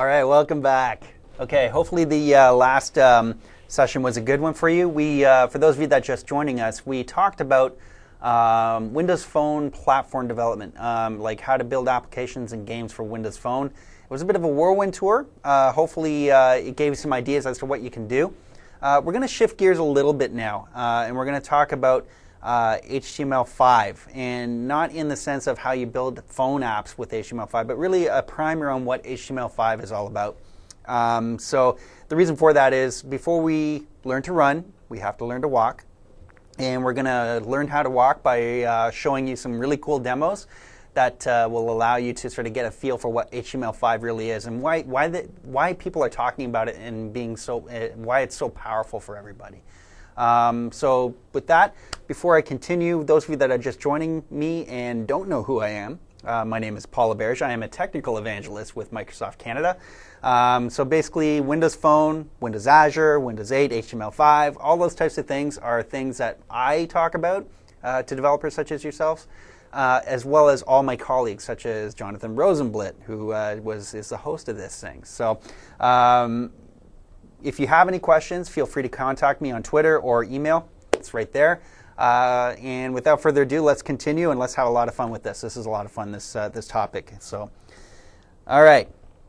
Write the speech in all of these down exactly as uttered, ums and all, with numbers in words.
All right, welcome back. Okay, hopefully the uh, last um, session was a good one for you. We, uh, for those of you that are just joining us, we talked about um, Windows Phone platform development, um, like how to build applications and games for Windows Phone. It was a bit of a whirlwind tour. Uh, hopefully uh, it gave you some ideas as to what you can do. Uh, we're going to shift gears a little bit now, uh, and we're going to talk about uh, H T M L five, and not in the sense of how you build phone apps with H T M L five, but really a primer on what H T M L five is all about. Um, so the reason for that is before we learn to run, we have to learn to walk. And we're going to learn how to walk by uh, showing you some really cool demos that uh, will allow you to sort of get a feel for what H T M L five really is and why why the, why people are talking about it and being so uh, why it's so powerful for everybody. Um, so with that, before I continue, those of you that are just joining me and don't know who I am, uh, my name is Paul LaBerge. I am a technical evangelist with Microsoft Canada. Um, so basically, Windows Phone, Windows Azure, Windows eight, H T M L five, all those types of things are things that I talk about uh, to developers such as yourselves, uh, as well as all my colleagues, such as Jonathan Rosenblit, who uh, was is the host of this thing. So um, if you have any questions, feel free to contact me on Twitter or email. It's right there. Uh, and without further ado, let's continue and let's have a lot of fun with this. This is a lot of fun, this, uh, this topic. So, all right.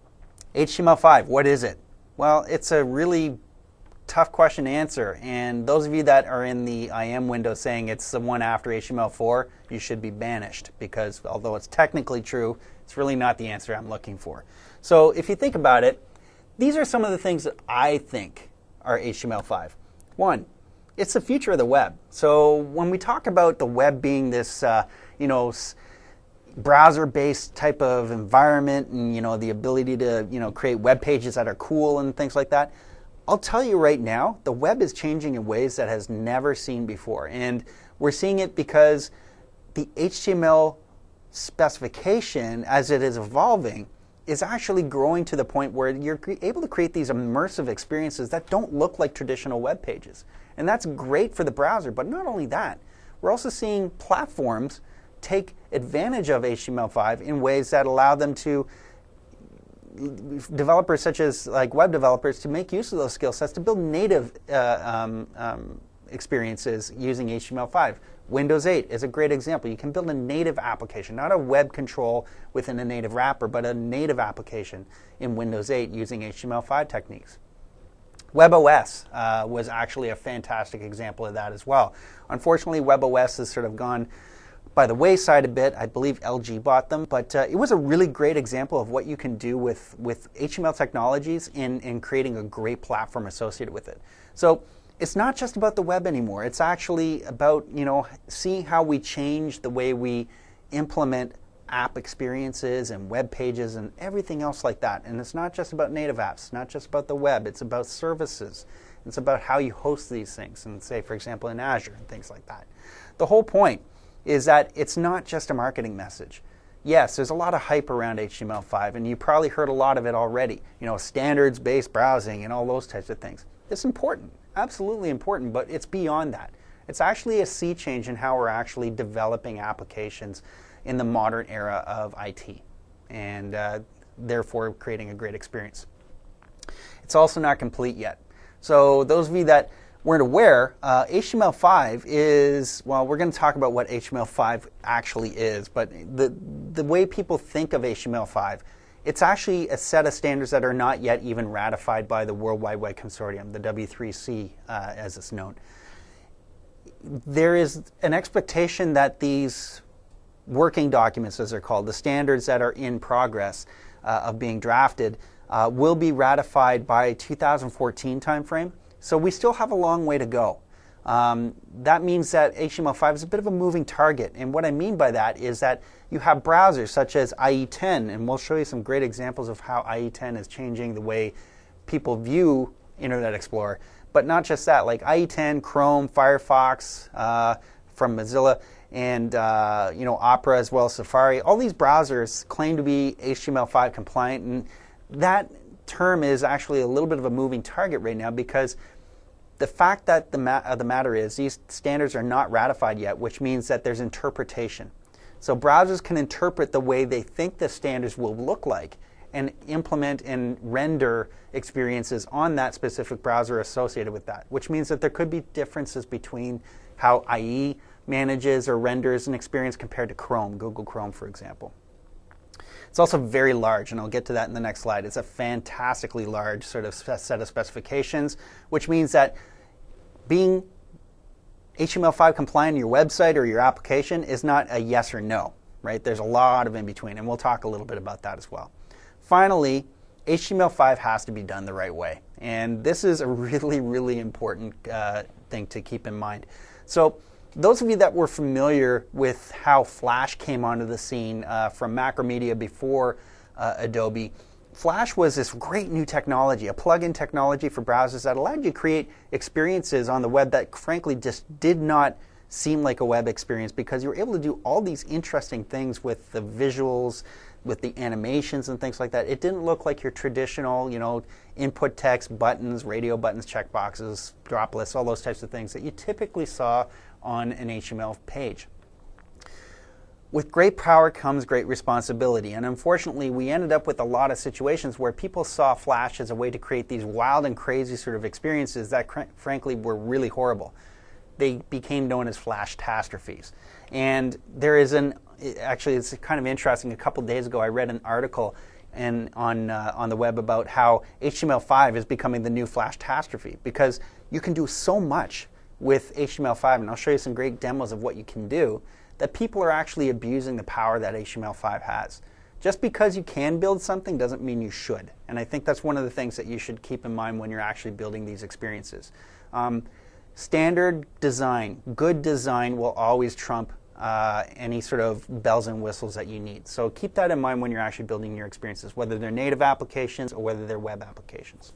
H T M L five, what is it? Well, it's a really tough question to answer, and those of you that are in the I M window saying it's the one after H T M L four, you should be banished, because although it's technically true, it's really not the answer I'm looking for. So if you think about it, these are some of the things that I think are H T M L five. One, it's the future of the web. So when we talk about the web being this, uh, you know, browser-based type of environment, and you know the ability to you know create web pages that are cool and things like that, I'll tell you right now, the web is changing in ways that has never seen before, and we're seeing it because the H T M L specification, as it is evolving, is actually growing to the point where you're able to create these immersive experiences that don't look like traditional web pages, and that's great for the browser. But not only that, we're also seeing platforms take advantage of H T M L five in ways that allow them to, developers such as like web developers, to make use of those skill sets to build native uh, um, um, experiences using H T M L five. Windows eight is a great example. You can build a native application, not a web control within a native wrapper, but a native application in Windows eight using H T M L five techniques. WebOS uh, was actually a fantastic example of that as well. Unfortunately, WebOS has sort of gone by the wayside a bit. I believe L G bought them, but uh, it was a really great example of what you can do with, with H T M L technologies in, in creating a great platform associated with it. So it's not just about the web anymore. It's actually about you know seeing how we change the way we implement app experiences and web pages and everything else like that. And it's not just about native apps, it's not just about the web, it's about services. It's about how you host these things, and say, for example, in Azure and things like that. The whole point is that it's not just a marketing message. Yes, there's a lot of hype around H T M L five, and you probably heard a lot of it already. You know, standards-based browsing and all those types of things. It's important, absolutely important, but it's beyond that. It's actually a sea change in how we're actually developing applications in the modern era of I T, and uh, therefore creating a great experience. It's also not complete yet. So those of you that weren't aware, uh, H T M L five is, well, we're going to talk about what H T M L five actually is, but the, the way people think of H T M L five, it's actually a set of standards that are not yet even ratified by the World Wide Web Consortium, the W three C uh, as it's known. There is an expectation that these working documents, as they're called, the standards that are in progress uh, of being drafted, uh, will be ratified by two thousand fourteen timeframe. So we still have a long way to go. Um, that means that H T M L five is a bit of a moving target. And what I mean by that is that you have browsers such as I E ten, and we'll show you some great examples of how I E ten is changing the way people view Internet Explorer. But not just that, like I E ten, Chrome, Firefox uh, from Mozilla, and uh, you know Opera as well as Safari. All these browsers claim to be H T M L five compliant, and that term is actually a little bit of a moving target right now, because the fact that the, ma uh, the matter is these standards are not ratified yet, which means that there's interpretation. So browsers can interpret the way they think the standards will look like, and implement and render experiences on that specific browser associated with that, which means that there could be differences between how I E manages or renders an experience compared to Chrome, Google Chrome, for example. It's also very large, and I'll get to that in the next slide. It's a fantastically large sort of set of specifications, which means that being H T M L five compliant in your website or your application is not a yes or no, right? There's a lot of in between, and we'll talk a little bit about that as well. Finally, H T M L five has to be done the right way, and this is a really, really important uh, thing to keep in mind. So those of you that were familiar with how Flash came onto the scene uh, from Macromedia before uh, Adobe, Flash was this great new technology, a plug-in technology for browsers that allowed you to create experiences on the web that frankly just did not seem like a web experience, because you were able to do all these interesting things with the visuals, with the animations and things like that. It didn't look like your traditional, you know, input text, buttons, radio buttons, checkboxes, drop lists, all those types of things that you typically saw on an H T M L page. With great power comes great responsibility, and unfortunately we ended up with a lot of situations where people saw Flash as a way to create these wild and crazy sort of experiences that cr frankly were really horrible. They became known as Flash-tastrophes. And there is an, actually it's kind of interesting, a couple days ago I read an article and on, uh, on the web about how H T M L five is becoming the new Flash-tastrophe, because you can do so much with H T M L five, and I'll show you some great demos of what you can do, that people are actually abusing the power that H T M L five has. Just because you can build something doesn't mean you should. And I think that's one of the things that you should keep in mind when you're actually building these experiences. Um, standard design, good design will always trump uh, any sort of bells and whistles that you need. So keep that in mind when you're actually building your experiences, whether they're native applications or whether they're web applications.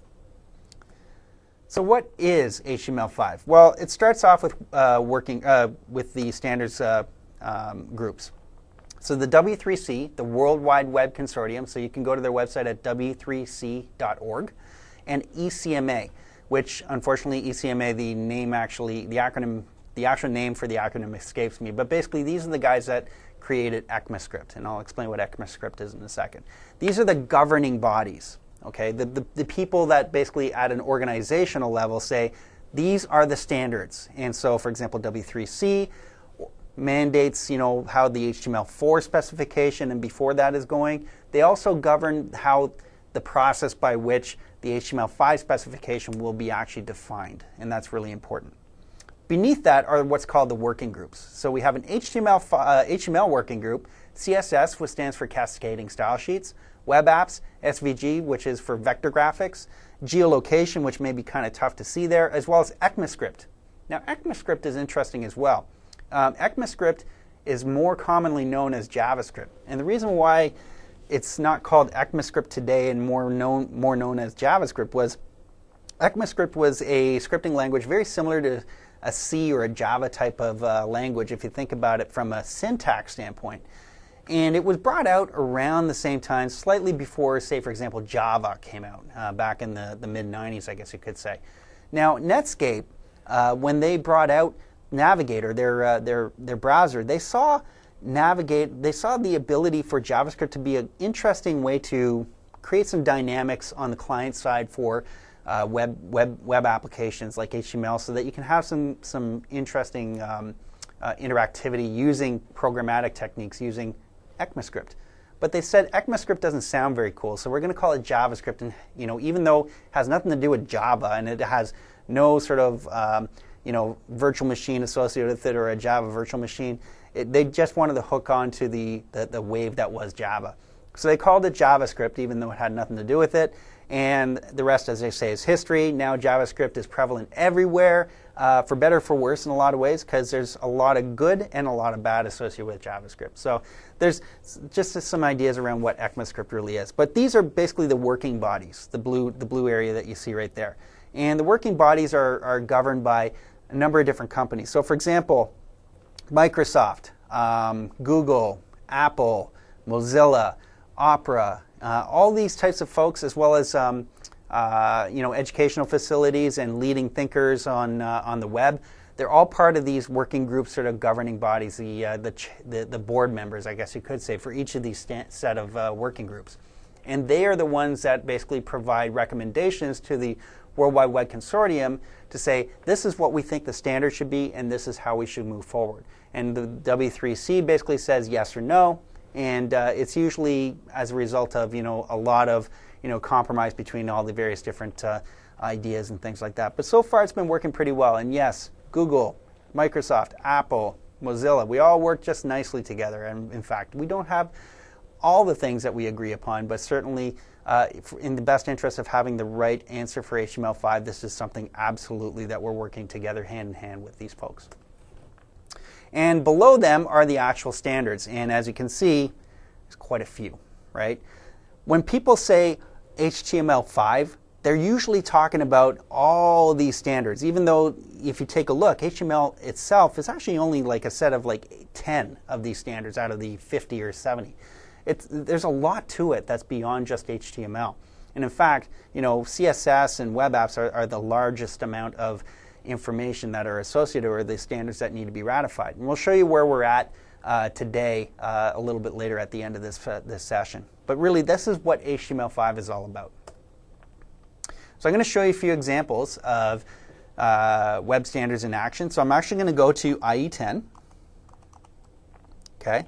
So what is H T M L five? Well, it starts off with uh, working uh, with the standards uh, um, groups. So the W three C, the World Wide Web Consortium, so you can go to their website at w three c dot org, and E C M A, which unfortunately E C M A, the name actually, the acronym, the actual name for the acronym escapes me, but basically these are the guys that created ECMAScript, and I'll explain what ECMAScript is in a second. These are the governing bodies. Okay, the, the, the people that basically at an organizational level say, these are the standards. And so, for example, W three C mandates, you know, how the H T M L four specification and before that is going. They also govern how the process by which the H T M L five specification will be actually defined, and that's really important. Beneath that are what's called the working groups. So we have an H T M L, uh, H T M L working group, C S S, which stands for Cascading Style Sheets, Web Apps, S V G, which is for vector graphics, geolocation, which may be kind of tough to see there, as well as ECMAScript. Now, ECMAScript is interesting as well. Um, ECMAScript is more commonly known as JavaScript, and the reason why it's not called ECMAScript today and more known, more known as JavaScript was ECMAScript was a scripting language very similar to a C or a Java type of uh, language if you think about it from a syntax standpoint. And it was brought out around the same time, slightly before, say, for example, Java came out, uh, back in the, the mid nineties, I guess you could say. Now, Netscape, uh, when they brought out Navigator, their, uh, their, their browser, they saw Navigate, they saw the ability for JavaScript to be an interesting way to create some dynamics on the client side for uh, web, web, web applications like H T M L, so that you can have some, some interesting um, uh, interactivity using programmatic techniques, using ECMAScript. But they said ECMAScript doesn't sound very cool, so we're going to call it JavaScript. And you know, even though it has nothing to do with Java and it has no sort of um, you know, virtual machine associated with it or a Java virtual machine, it, they just wanted to hook on to the, the, the wave that was Java. So they called it JavaScript, even though it had nothing to do with it. And the rest, as they say, is history. Now JavaScript is prevalent everywhere, uh, for better or for worse in a lot of ways, because there's a lot of good and a lot of bad associated with JavaScript. So there's just some ideas around what ECMAScript really is. But these are basically the working bodies, the blue, the blue area that you see right there. And the working bodies are, are governed by a number of different companies. So for example, Microsoft, um, Google, Apple, Mozilla, Opera, uh, all these types of folks, as well as um, uh, you know, educational facilities and leading thinkers on uh, on the web, they're all part of these working groups, sort of governing bodies, the uh, the, ch the the board members, I guess you could say, for each of these set of uh, working groups. And they are the ones that basically provide recommendations to the World Wide Web Consortium to say, this is what we think the standard should be, and this is how we should move forward. And the W three C basically says yes or no, and uh, it's usually as a result of, you know, a lot of, you know, compromise between all the various different uh, ideas and things like that. But so far it's been working pretty well. And yes, Google, Microsoft, Apple, Mozilla, we all work just nicely together. And in fact, we don't have all the things that we agree upon, but certainly uh, in the best interest of having the right answer for H T M L five, this is something absolutely that we're working together hand in hand with these folks. And below them are the actual standards. And as you can see, there's quite a few, right? When people say H T M L five, they're usually talking about all these standards, even though if you take a look, H T M L itself is actually only like a set of like ten of these standards out of the fifty or seventy. It's, there's a lot to it that's beyond just H T M L. And in fact, you know, C S S and web apps are, are the largest amount of information that are associated or the standards that need to be ratified. And we'll show you where we're at uh, today uh, a little bit later at the end of this, uh, this session. But really, this is what H T M L five is all about. So I'm going to show you a few examples of uh, web standards in action. So I'm actually going to go to I E ten. Okay.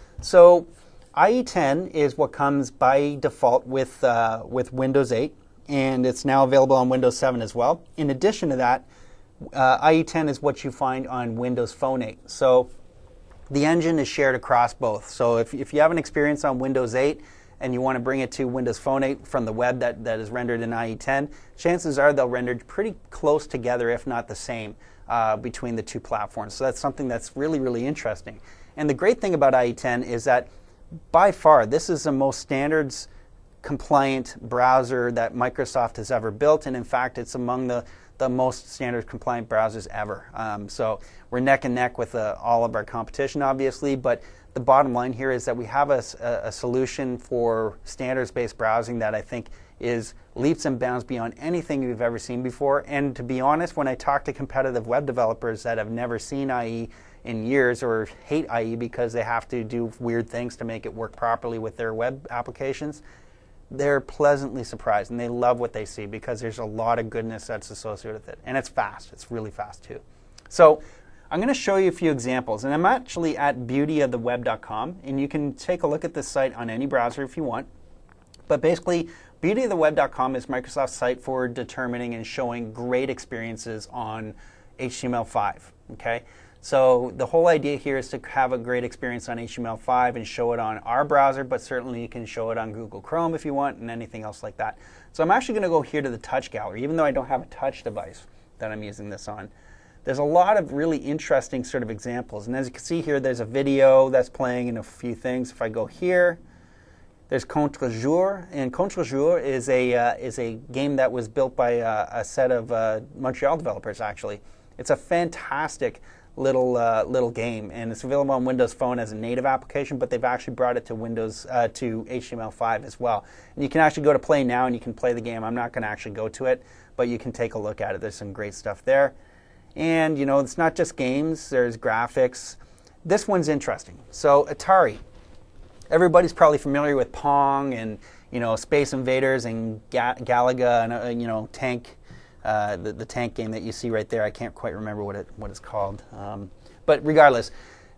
So I E ten is what comes by default with, uh, with Windows eight, and it's now available on Windows seven as well. In addition to that, uh, I E ten is what you find on Windows Phone eight. So the engine is shared across both. So if, if you have an experience on Windows eight and you want to bring it to Windows Phone eight from the web that, that is rendered in I E ten, chances are they'll render pretty close together, if not the same, uh, between the two platforms. So that's something that's really, really interesting. And the great thing about I E ten is that by far, this is the most standards compliant browser that Microsoft has ever built, and in fact, it's among the, the most standards compliant browsers ever. Um, so we're neck and neck with uh, all of our competition, obviously, but the bottom line here is that we have a, a solution for standards-based browsing that I think is leaps and bounds beyond anything you've ever seen before. And to be honest, when I talk to competitive web developers that have never seen I E in years or hate I E because they have to do weird things to make it work properly with their web applications, they're pleasantly surprised and they love what they see because there's a lot of goodness that's associated with it. And it's fast. It's really fast too. So I'm going to show you a few examples, and I'm actually at beauty of the web dot com, and you can take a look at this site on any browser if you want. But basically, beauty of the web dot com is Microsoft's site for determining and showing great experiences on H T M L five. Okay? So the whole idea here is to have a great experience on H T M L five and show it on our browser, but certainly you can show it on Google Chrome if you want and anything else like that. So I'm actually going to go here to the touch gallery, even though I don't have a touch device that I'm using this on. There's a lot of really interesting sort of examples. And as you can see here, there's a video that's playing and a few things. If I go here, there's Contre-Jour. And Contre-Jour is a, uh, is a game that was built by uh, a set of uh, Montreal developers, actually. It's a fantastic little uh, little game, and it's available on Windows Phone as a native application, but they've actually brought it to Windows uh, to H T M L five as well. And you can actually go to Play Now and you can play the game. I'm not going to actually go to it, but you can take a look at it. There's some great stuff there. And you know, it's not just games, there's graphics. This one's interesting. So Atari. Everybody's probably familiar with Pong and, you know, Space Invaders and Ga Galaga and uh, you know, Tank. Uh, the, the tank game that you see right there. I can't quite remember what it what it's called. Um, but regardless,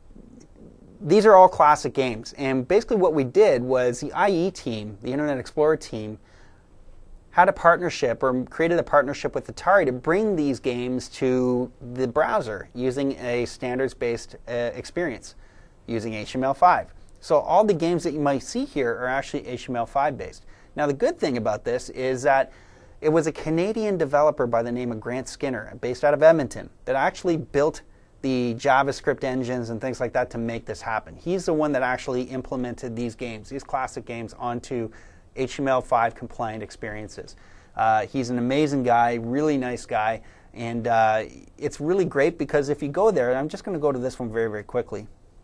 these are all classic games. And basically what we did was the I E team, the Internet Explorer team, had a partnership or created a partnership with Atari to bring these games to the browser using a standards-based uh, experience using H T M L five. So all the games that you might see here are actually H T M L five based. Now the good thing about this is that it was a Canadian developer by the name of Grant Skinner, based out of Edmonton, that actually built the JavaScript engines and things like that to make this happen. He's the one that actually implemented these games, these classic games, onto H T M L five compliant experiences. Uh, he's an amazing guy, really nice guy, and uh, it's really great because if you go there, and I'm just going to go to this one very, very quickly.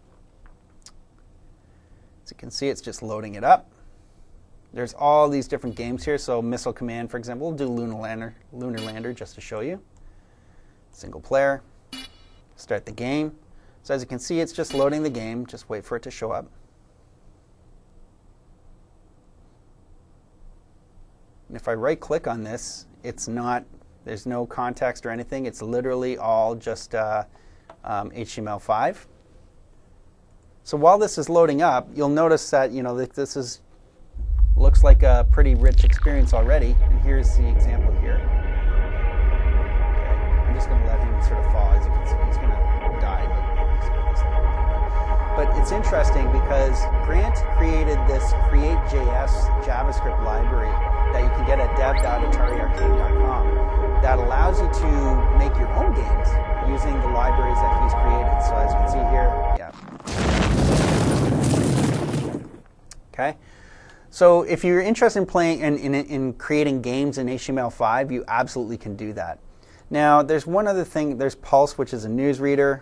As you can see, it's just loading it up. There's all these different games here. So Missile Command, for example, we'll do Lunar Lander, Lunar Lander just to show you. Single player. Start the game. So as you can see, it's just loading the game. Just wait for it to show up. And if I right click on this, it's not, there's no context or anything. It's literally all just uh, um, H T M L five. So while this is loading up, you'll notice that, you know, that this is looks like a pretty rich experience already. And here's the example here. Okay. I'm just going to let him sort of fall. As you can see, he's going to die. But it's interesting because Grant created this Create.js JavaScript library that you can get at dev dot atari arcade dot com that allows you to make your own games using the libraries that he's created. So as you can see here, yeah. Okay. So if you're interested in playing in, in, in creating games in H T M L five, you absolutely can do that. Now, there's one other thing. There's Pulse, which is a newsreader.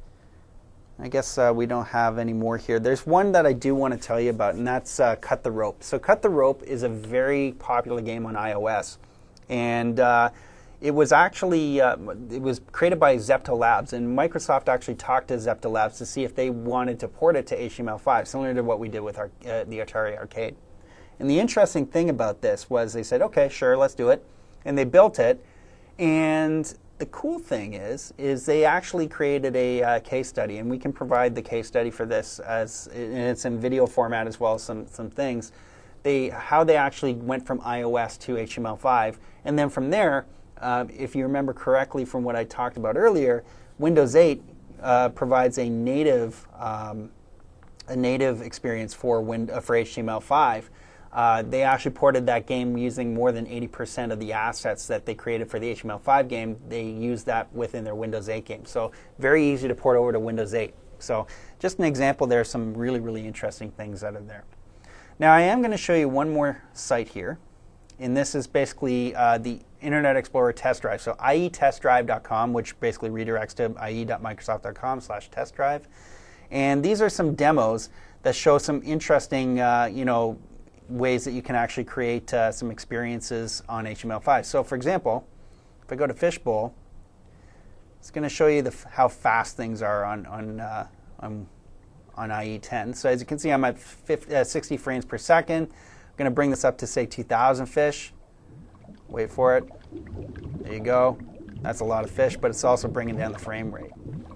I guess uh, we don't have any more here. There's one that I do want to tell you about, and that's uh, Cut the Rope. So Cut the Rope is a very popular game on iOS, and uh, it was actually uh, it was created by Zepto Labs, and Microsoft actually talked to Zepto Labs to see if they wanted to port it to H T M L five, similar to what we did with our, uh, the Atari Arcade. And the interesting thing about this was they said, okay, sure, let's do it, and they built it. And the cool thing is, is they actually created a uh, case study, and we can provide the case study for this as, and it's in video format as well as some some things. They how they actually went from iOS to H T M L five, and then from there, uh, if you remember correctly from what I talked about earlier, Windows eight uh, provides a native um, a native experience for Win uh, for H T M L five. Uh, they actually ported that game using more than eighty percent of the assets that they created for the H T M L five game. They used that within their Windows eight game. So very easy to port over to Windows eight. So just an example, there are some really, really interesting things out of there. Now I am going to show you one more site here. And this is basically uh, the Internet Explorer test drive. So I E test drive dot com, which basically redirects to I E dot microsoft dot com slash test drive. And these are some demos that show some interesting, uh, you know, ways that you can actually create uh, some experiences on H T M L five. So for example, if I go to Fishbowl, it's going to show you the f how fast things are on on, uh, on on I E ten. So as you can see, I'm at fifty, uh, sixty frames per second. I'm going to bring this up to say two thousand fish. Wait for it. There you go. That's a lot of fish, but it's also bringing down the frame rate.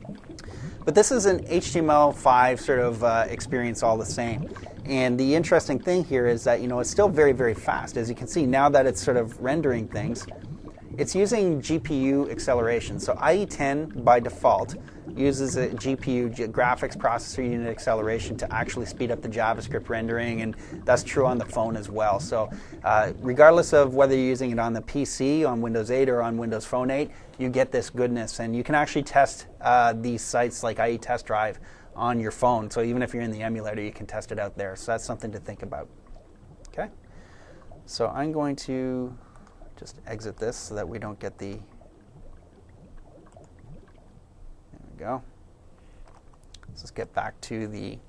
But this is an H T M L five sort of uh, experience all the same. And the interesting thing here is that, you know, it's still very, very fast. As you can see, now that it's sort of rendering things, it's using G P U acceleration. So I E ten, by default, uses a G P U, graphics processor unit acceleration, to actually speed up the JavaScript rendering, and that's true on the phone as well. So uh, regardless of whether you're using it on the P C, on Windows eight, or on Windows Phone eight, you get this goodness. And you can actually test uh, these sites like I E Test Drive on your phone. So even if you're in the emulator, you can test it out there. So that's something to think about. Okay. So I'm going to just exit this so that we don't get the, there we go. Let's just get back to the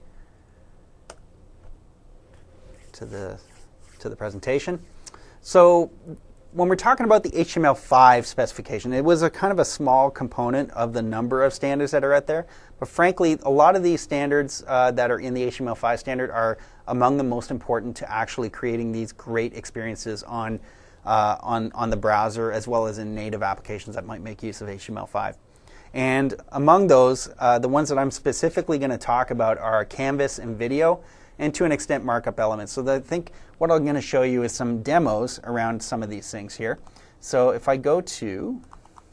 to the to the presentation. So when we're talking about the H T M L five specification, it was a kind of a small component of the number of standards that are out there. But frankly, a lot of these standards uh, that are in the H T M L five standard are among the most important to actually creating these great experiences on, uh, on, on the browser, as well as in native applications that might make use of H T M L five. And among those, uh, the ones that I'm specifically going to talk about are Canvas and video, and to an extent markup elements. So I think what I'm going to show you is some demos around some of these things here. So if I go to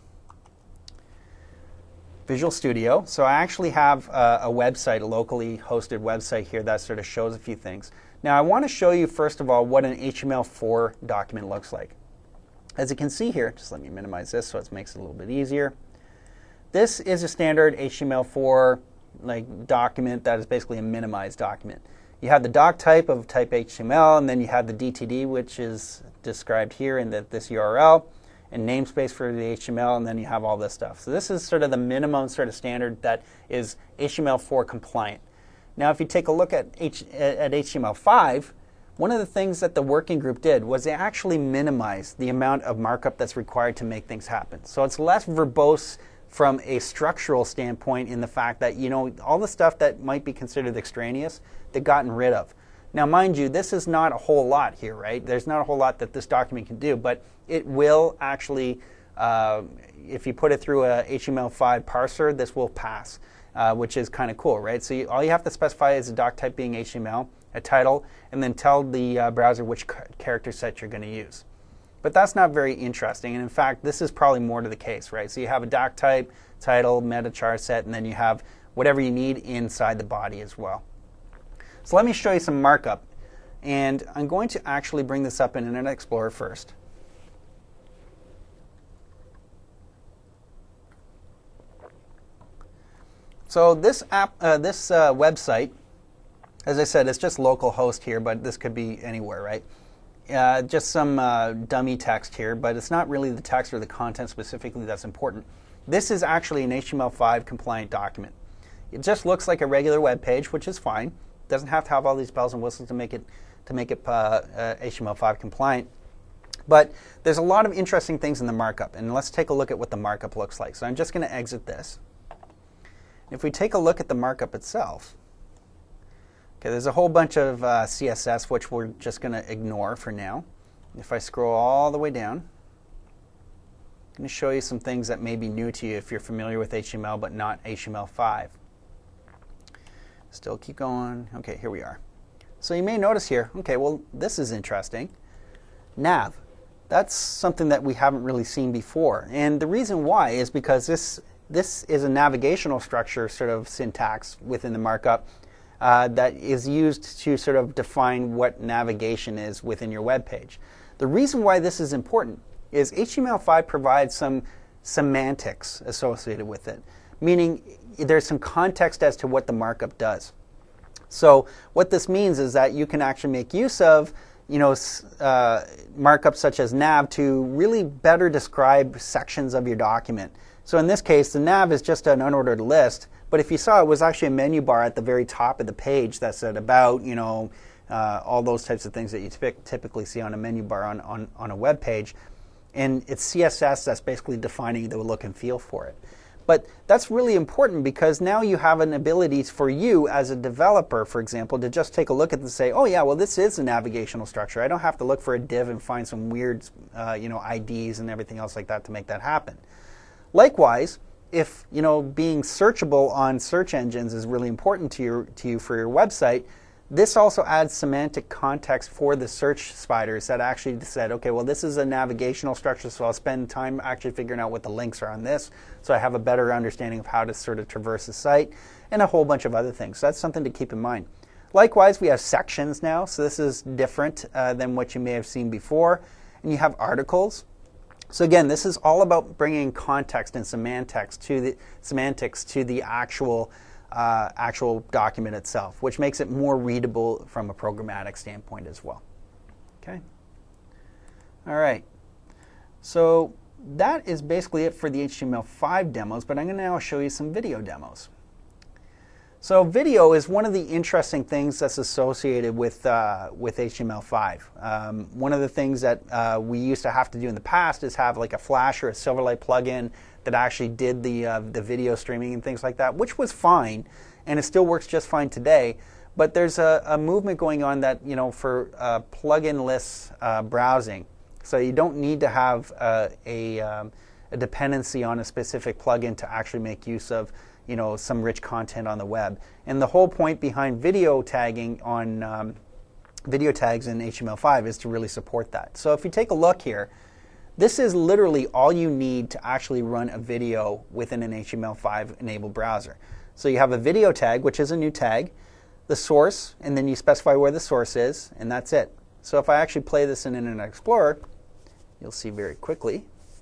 Visual Studio, so I actually have a, a website, a locally hosted website here that sort of shows a few things. Now I want to show you first of all what an H T M L four document looks like. As you can see here, just let me minimize this so it makes it a little bit easier. This is a standard H T M L four like document that is basically a minimized document. You have the doc type of type H T M L, and then you have the D T D, which is described here in the, this U R L, and namespace for the H T M L, and then you have all this stuff. So this is sort of the minimum sort of standard that is H T M L four compliant. Now if you take a look at, H, at H T M L five, one of the things that the working group did was they actually minimized the amount of markup that's required to make things happen. So it's less verbose from a structural standpoint, in the fact that, you know, all the stuff that might be considered extraneous, they've gotten rid of. Now, mind you, this is not a whole lot here, right? There's not a whole lot that this document can do, but it will actually, uh, if you put it through a H T M L five parser, this will pass, uh, which is kind of cool, right? So you, all you have to specify is a doc type being H T M L, a title, and then tell the uh, browser which character set you're going to use. But that's not very interesting, and in fact, this is probably more to the case, right? So you have a doc type, title, meta char set, and then you have whatever you need inside the body as well. So let me show you some markup, and I'm going to actually bring this up in Internet Explorer first. So this app, uh, this uh, website, as I said, it's just localhost here, but this could be anywhere, right? Uh, just some uh, dummy text here, but it's not really the text or the content specifically that's important. This is actually an H T M L five compliant document. It just looks like a regular web page, which is fine. It doesn't have to have all these bells and whistles to make it to make it uh, uh, H T M L five compliant. But there's a lot of interesting things in the markup, and let's take a look at what the markup looks like. So I'm just going to exit this. If we take a look at the markup itself, okay, there's a whole bunch of uh, C S S which we're just going to ignore for now. If I scroll all the way down, I'm going to show you some things that may be new to you if you're familiar with H T M L but not H T M L five. Still keep going. Okay, here we are. So you may notice here, okay, well, this is interesting. Nav. That's something that we haven't really seen before. And the reason why is because this, this is a navigational structure sort of syntax within the markup uh, that is used to sort of define what navigation is within your web page. The reason why this is important is H T M L five provides some semantics associated with it, meaning there's some context as to what the markup does. So what this means is that you can actually make use of you know, uh, markups such as nav to really better describe sections of your document. So in this case, the nav is just an unordered list, but if you saw, it was actually a menu bar at the very top of the page that said about, you know, uh, all those types of things that you typically see on a menu bar on, on, on a web page. And it's C S S that's basically defining the look and feel for it. But that's really important because now you have an ability for you as a developer, for example, to just take a look at it and say, oh yeah, well this is a navigational structure. I don't have to look for a div and find some weird uh, you know, I Ds and everything else like that to make that happen. Likewise, if you know, being searchable on search engines is really important to, your, to you for your website, this also adds semantic context for the search spiders that actually said, okay, well this is a navigational structure, so I'll spend time actually figuring out what the links are on this, so I have a better understanding of how to sort of traverse the site, and a whole bunch of other things. So that's something to keep in mind. Likewise, we have sections now, so this is different uh, than what you may have seen before. And you have articles. So again, this is all about bringing context and semantics to the, semantics to the actual Uh, actual document itself, which makes it more readable from a programmatic standpoint as well. Okay. All right. So that is basically it for the H T M L five demos, but I'm going to now show you some video demos. So video is one of the interesting things that's associated with, uh, with H T M L five. Um, one of the things that uh, we used to have to do in the past is have like a Flash or a Silverlight plugin that actually did the, uh, the video streaming and things like that, which was fine, and it still works just fine today. But there's a, a movement going on that, you know, for uh, plugin-less uh, browsing. So you don't need to have uh, a, um, a dependency on a specific plugin to actually make use of, you know, some rich content on the web. And the whole point behind video tagging on um, video tags in H T M L five is to really support that. So if you take a look here, this is literally all you need to actually run a video within an H T M L five enabled browser. So you have a video tag, which is a new tag, the source, and then you specify where the source is, and that's it. So if I actually play this in Internet Explorer, you'll see very quickly.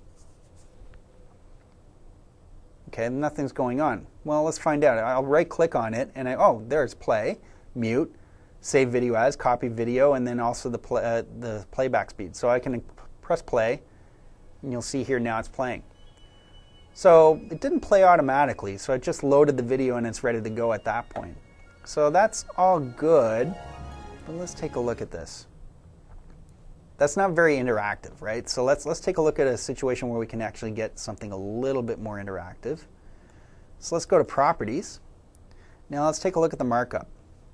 Okay, nothing's going on. Well, let's find out. I'll right-click on it, and I, oh, there's play, mute, save video as, copy video, and then also the, play, uh, the playback speed. So I can press play, and you'll see here now it's playing. So it didn't play automatically, so it just loaded the video and it's ready to go at that point. So that's all good, but let's take a look at this. That's not very interactive, right? So let's, let's take a look at a situation where we can actually get something a little bit more interactive. So let's go to Properties. Now let's take a look at the markup.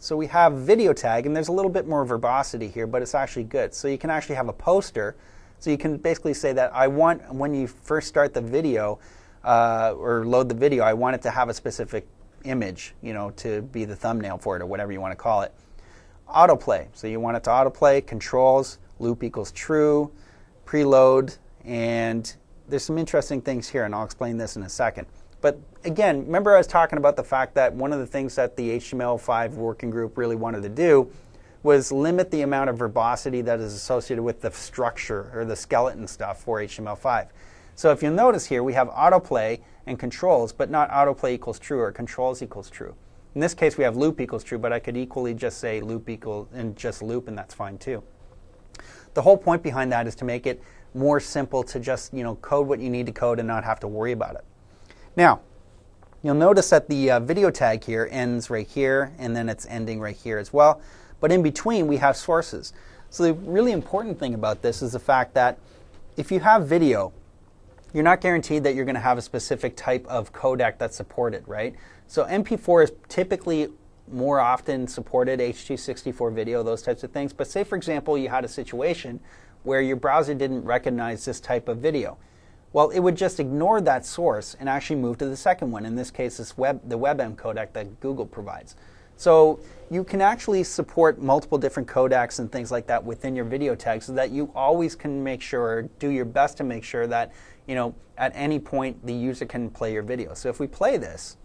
So we have video tag, and there's a little bit more verbosity here, but it's actually good. So you can actually have a poster. So you can basically say that I want, when you first start the video uh, or load the video, I want it to have a specific image, you know, to be the thumbnail for it or whatever you want to call it. Autoplay. So you want it to autoplay, controls, loop equals true, preload, and there's some interesting things here, and I'll explain this in a second. But again, remember I was talking about the fact that one of the things that the H T M L five working group really wanted to do was limit the amount of verbosity that is associated with the structure or the skeleton stuff for H T M L five. So if you'll notice here, we have autoplay and controls, but not autoplay equals true or controls equals true. In this case, we have loop equals true, but I could equally just say loop equal and just loop, and that's fine too. The whole point behind that is to make it more simple to just, you know, code what you need to code and not have to worry about it. Now, you'll notice that the uh, video tag here ends right here, and then it's ending right here as well. But in between, we have sources. So the really important thing about this is the fact that if you have video, you're not guaranteed that you're going to have a specific type of codec that's supported, right? So M P four is typically more often supported, H two sixty-four video, those types of things. But say, for example, you had a situation where your browser didn't recognize this type of video. Well, it would just ignore that source and actually move to the second one. In this case, it's web, the WebM codec that Google provides. So you can actually support multiple different codecs and things like that within your video tag, so that you always can make sure, or do your best to make sure that, you know, at any point the user can play your video. So if we play this,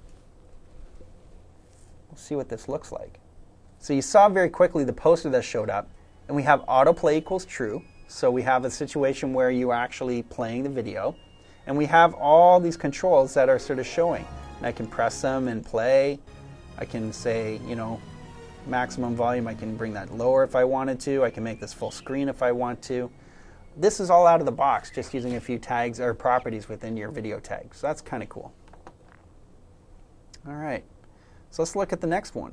we'll see what this looks like. So you saw very quickly the poster that showed up, and we have autoplay equals true. So we have a situation where you are actually playing the video, and we have all these controls that are sort of showing. And I can press them and play. I can say, you know, maximum volume. I can bring that lower if I wanted to. I can make this full screen if I want to. This is all out of the box, just using a few tags or properties within your video tag. So that's kind of cool. All right, so let's look at the next one.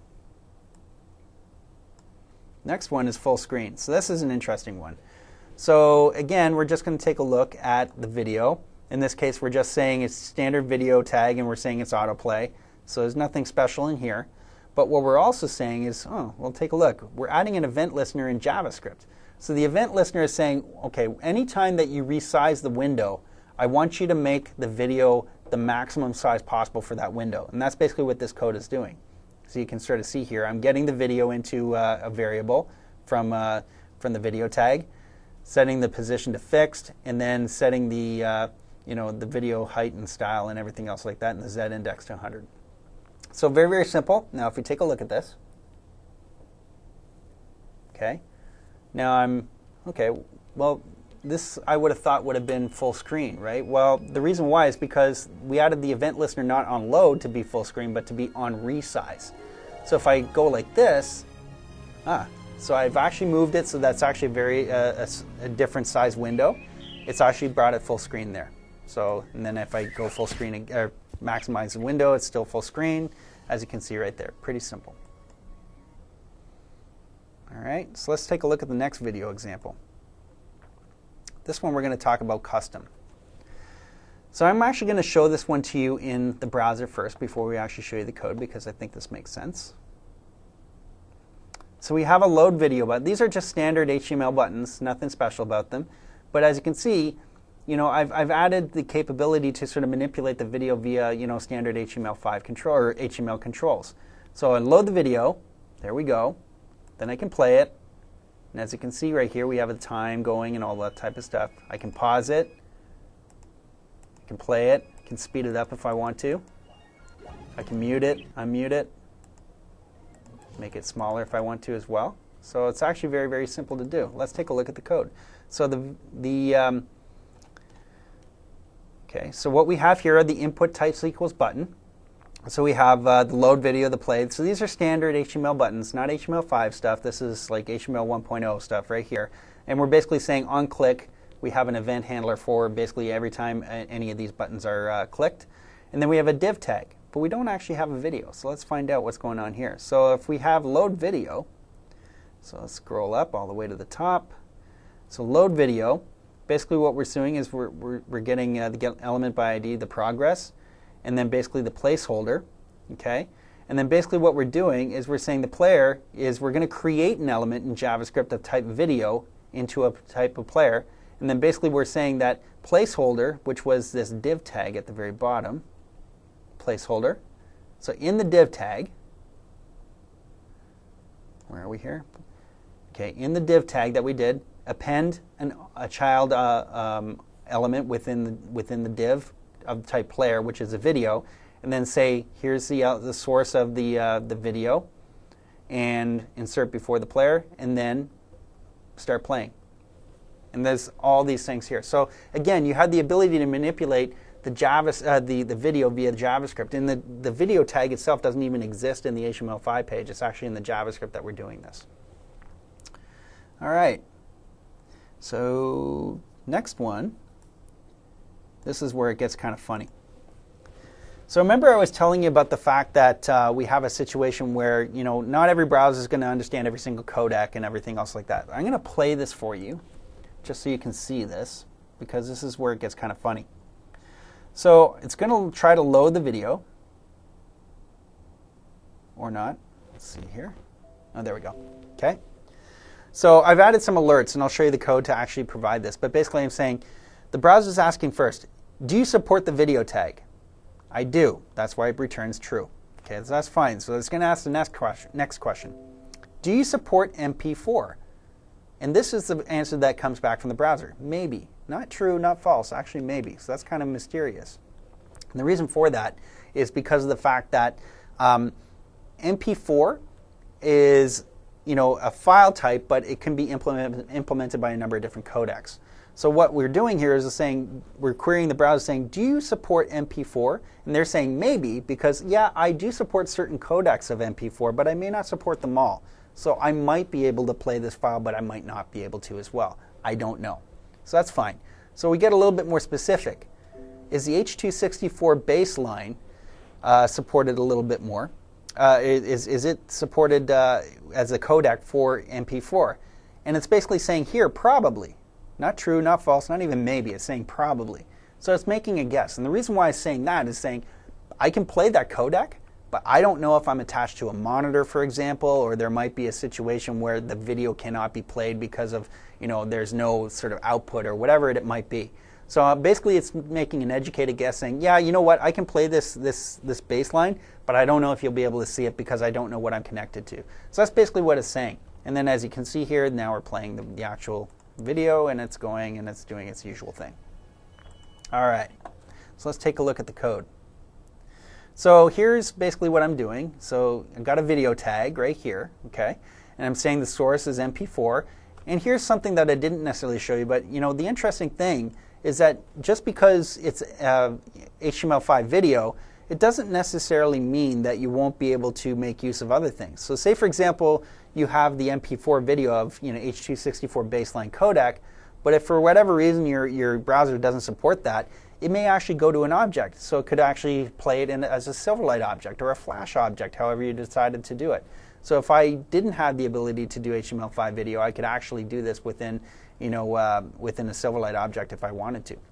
Next one is full screen. So this is an interesting one. So again, we're just going to take a look at the video. In this case, we're just saying it's standard video tag, and we're saying it's autoplay. So there's nothing special in here. But what we're also saying is, oh, well, take a look. We're adding an event listener in JavaScript. So the event listener is saying, okay, anytime that you resize the window, I want you to make the video the maximum size possible for that window. And that's basically what this code is doing. So you can sort of see here, I'm getting the video into uh, a variable from, uh, from the video tag, setting the position to fixed, and then setting the, uh, you know, the video height and style and everything else like that, and the Z index to one hundred. So very, very simple. Now if we take a look at this, okay, now I'm, okay, well, this I would have thought would have been full screen, right? Well, the reason why is because we added the event listener not on load to be full screen, but to be on resize. So if I go like this, ah, so I've actually moved it so that's actually a very uh, a, a different size window. It's actually brought it full screen there. So, and then if I go full screen or maximize the window, it's still full screen, as you can see right there. Pretty simple. All right, so let's take a look at the next video example. This one we're going to talk about custom. So I'm actually going to show this one to you in the browser first before we actually show you the code, because I think this makes sense. So we have a load video button. These are just standard H T M L buttons, nothing special about them. But as you can see, you know, I've, I've added the capability to sort of manipulate the video via, you know, standard H T M L five control or H T M L controls. So I load the video. There we go. Then I can play it. And as you can see right here, we have a time going and all that type of stuff. I can pause it. I can play it. I can speed it up if I want to. I can mute it, unmute it. Make it smaller if I want to as well. So it's actually very, very simple to do. Let's take a look at the code. So the, the um, okay, so what we have here are the input types equals button. So we have uh, the load video, the play. So these are standard H T M L buttons, not H T M L five stuff. This is like H T M L one point oh stuff right here. And we're basically saying on click, we have an event handler for basically every time any of these buttons are uh, clicked. And then we have a div tag, but we don't actually have a video. So let's find out what's going on here. So if we have load video, so let's scroll up all the way to the top. So load video, basically what we're doing is we're, we're, we're getting uh, the get element by I D, the progress, and then basically the placeholder, okay? And then basically what we're doing is we're saying the player is we're going to create an element in JavaScript of type video into a type of player. And then basically we're saying that placeholder, which was this div tag at the very bottom, placeholder. So in the div tag, where are we here? Okay, in the div tag that we did, append an, a child uh, um, element within the, within the div of type player, which is a video, and then say here's the uh, the source of the uh, the video, and insert before the player, and then start playing. And there's all these things here. So again, you had the ability to manipulate the Java uh, the the video via JavaScript. And the the video tag itself doesn't even exist in the H T M L five page. It's actually in the JavaScript that we're doing this. All right. So next one. This is where it gets kind of funny. So remember I was telling you about the fact that uh, we have a situation where, you know, not every browser is going to understand every single codec and everything else like that. I'm going to play this for you just so you can see this, because this is where it gets kind of funny. So it's going to try to load the video, or not. Let's see here. Oh, there we go. Okay. So I've added some alerts, and I'll show you the code to actually provide this. But basically I'm saying the browser is asking first, do you support the video tag? I do. That's why it returns true. Okay, so that's fine. So it's going to ask the next question. Next question. Do you support M P four? And this is the answer that comes back from the browser. Maybe. Not true, not false. Actually, maybe. So that's kind of mysterious. And the reason for that is because of the fact that um, M P four is, you know, a file type, but it can be implemented, implemented by a number of different codecs. So what we're doing here is saying, we're querying the browser saying, do you support M P four? And they're saying maybe, because yeah, I do support certain codecs of M P four, but I may not support them all. So I might be able to play this file, but I might not be able to as well. I don't know. So that's fine. So we get a little bit more specific. Is the H two sixty-four baseline uh, supported a little bit more? Uh, is, is it supported uh, as a codec for M P four? And it's basically saying here, probably. Not true, not false, not even maybe. It's saying probably. So it's making a guess. And the reason why it's saying that is saying I can play that codec, but I don't know if I'm attached to a monitor, for example, or there might be a situation where the video cannot be played because of, you know, there's no sort of output or whatever it might be. So uh, basically it's making an educated guess saying, yeah, you know what, I can play this, this, this baseline, but I don't know if you'll be able to see it because I don't know what I'm connected to. So that's basically what it's saying. And then as you can see here, now we're playing the, the actual video, and it's going and it's doing its usual thing. All right, so let's take a look at the code. So here's basically what I'm doing. So I've got a video tag right here, okay, and I'm saying the source is M P four. And here's something that I didn't necessarily show you, but you know, the interesting thing is that just because it's uh, H T M L five video, it doesn't necessarily mean that you won't be able to make use of other things. So say, for example, you have the M P four video of, you know, H two sixty-four baseline codec, but if for whatever reason your, your browser doesn't support that, it may actually go to an object. So it could actually play it in as a Silverlight object or a Flash object, however you decided to do it. So if I didn't have the ability to do H T M L five video, I could actually do this within, you know, uh, within a Silverlight object if I wanted to.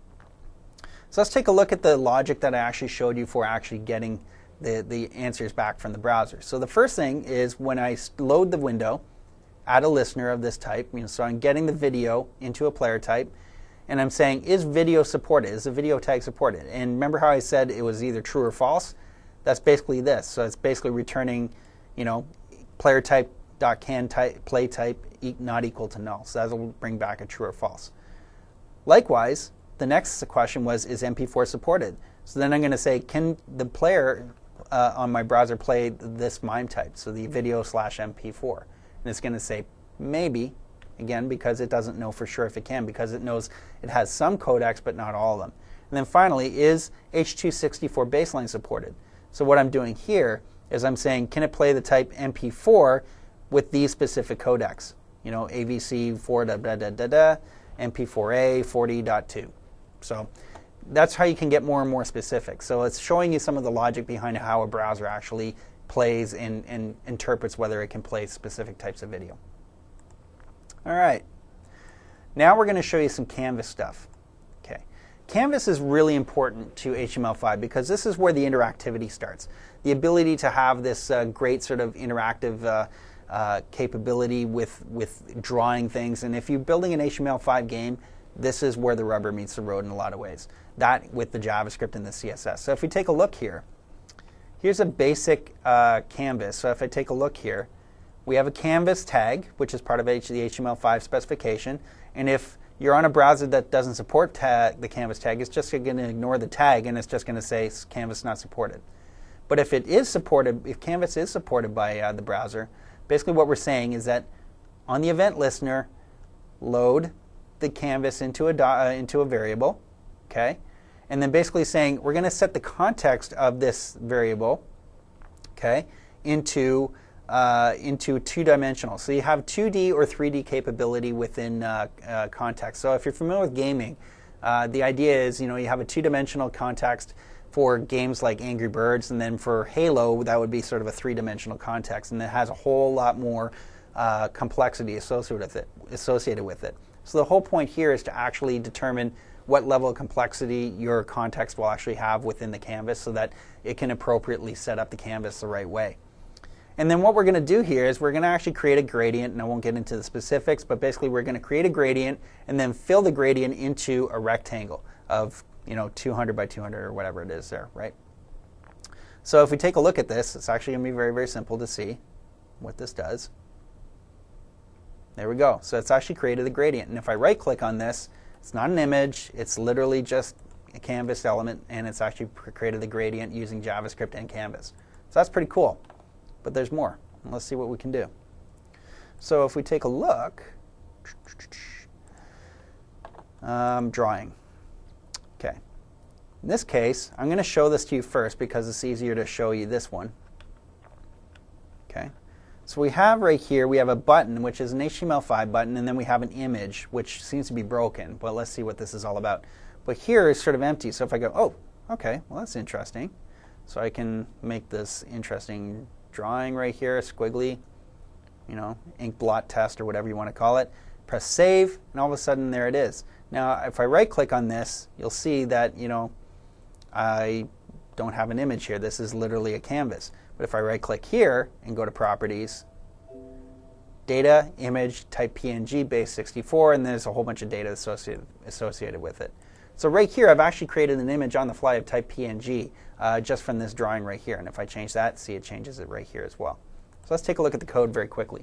So let's take a look at the logic that I actually showed you for actually getting the, the answers back from the browser. So the first thing is when I load the window, add a listener of this type, you know, so I'm getting the video into a player type, and I'm saying, is video supported? Is the video tag supported? And remember how I said it was either true or false? That's basically this. So it's basically returning, you know, player type dot can type play type e not equal to null. So that'll bring back a true or false. Likewise, the next question was, is M P four supported? So then I'm going to say, can the player uh, on my browser play this MIME type, so the video slash M P four? And it's going to say maybe, again, because it doesn't know for sure if it can, because it knows it has some codecs but not all of them. And then finally, is H two sixty-four baseline supported? So what I'm doing here is I'm saying, can it play the type M P four with these specific codecs? You know, A V C four da da da da da, M P four A forty dot two. So that's how you can get more and more specific. So it's showing you some of the logic behind how a browser actually plays and, and interprets whether it can play specific types of video. All right. Now we're going to show you some Canvas stuff. Okay. Canvas is really important to H T M L five because this is where the interactivity starts. The ability to have this uh, great sort of interactive uh, uh, capability with, with drawing things. And if you're building an H T M L five game, this is where the rubber meets the road in a lot of ways. That with the JavaScript and the C S S. So if we take a look here, here's a basic uh, canvas. So if I take a look here, we have a canvas tag, which is part of the H T M L five specification. And if you're on a browser that doesn't support tag, the canvas tag, it's just going to ignore the tag and it's just going to say canvas not supported. But if it is supported, if canvas is supported by uh, the browser, basically what we're saying is that on the event listener, load the canvas into a, uh, into a variable, okay? And then basically saying we're going to set the context of this variable, okay, into Uh, into two-dimensional. So you have two D or three D capability within uh, uh, context. So if you're familiar with gaming, uh, the idea is, you know, you have a two-dimensional context for games like Angry Birds, and then for Halo, that would be sort of a three-dimensional context, and it has a whole lot more uh, complexity associated with it. Associated with it. So the whole point here is to actually determine what level of complexity your context will actually have within the canvas so that it can appropriately set up the canvas the right way. And then what we're going to do here is we're going to actually create a gradient, and I won't get into the specifics, but basically we're going to create a gradient and then fill the gradient into a rectangle of, you know, two hundred by two hundred or whatever it is there, right? So if we take a look at this, it's actually going to be very, very simple to see what this does. There we go. So it's actually created the gradient. And if I right-click on this, it's not an image. It's literally just a canvas element, and it's actually created the gradient using JavaScript and Canvas. So that's pretty cool. But there's more. Let's see what we can do. So if we take a look, um, drawing. Okay. In this case, I'm going to show this to you first because it's easier to show you this one. Okay. So we have right here, we have a button, which is an H T M L five button, and then we have an image, which seems to be broken. But let's see what this is all about. But here is sort of empty. So if I go, oh, okay, well, that's interesting. So I can make this interesting drawing right here, squiggly, you know, ink blot test or whatever you want to call it. Press save, and all of a sudden there it is. Now, if I right-click on this, you'll see that, you know, I don't have an image here. This is literally a canvas. But if I right-click here and go to Properties, Data, Image, Type P N G, Base sixty-four, and there's a whole bunch of data associated associated with it. So right here, I've actually created an image on the fly of type P N G uh, just from this drawing right here. And if I change that, see it changes it right here as well. So let's take a look at the code very quickly.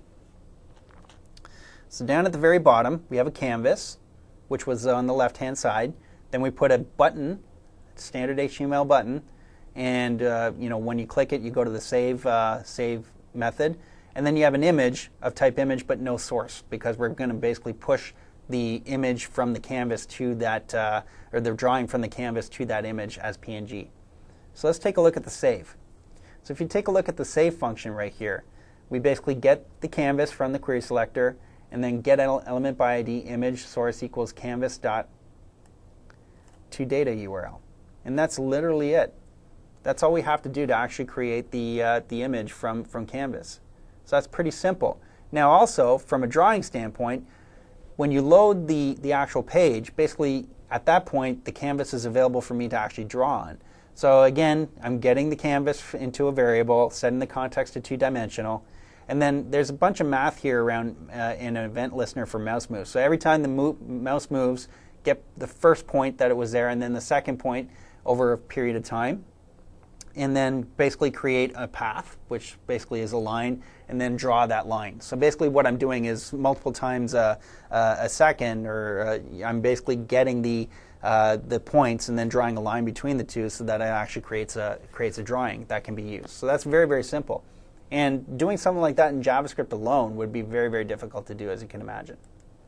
So down at the very bottom, we have a canvas, which was on the left-hand side. Then we put a button, standard H T M L button, and uh, you know, when you click it, you go to the save uh, save method, and then you have an image of type image, but no source, because we're going to basically push the image from the canvas to that, uh, or the drawing from the canvas to that image as P N G. So let's take a look at the save. So if you take a look at the save function right here, we basically get the canvas from the query selector, and then get element by I D image source equals canvas dot to data U R L, and that's literally it. That's all we have to do to actually create the uh, the image from from Canvas. So that's pretty simple. Now, also from a drawing standpoint, when you load the, the actual page, basically at that point the canvas is available for me to actually draw on. So again, I'm getting the canvas into a variable, setting the context to two-dimensional, and then there's a bunch of math here around uh, in an event listener for mouse moves. So every time the mo mouse moves, get the first point that it was there, and then the second point over a period of time, and then basically create a path, which basically is a line, and then draw that line. So basically what I'm doing is multiple times a, a, a second, or uh, I'm basically getting the, uh, the points and then drawing a line between the two so that it actually creates a, creates a drawing that can be used. So that's very, very simple. And doing something like that in JavaScript alone would be very, very difficult to do, as you can imagine,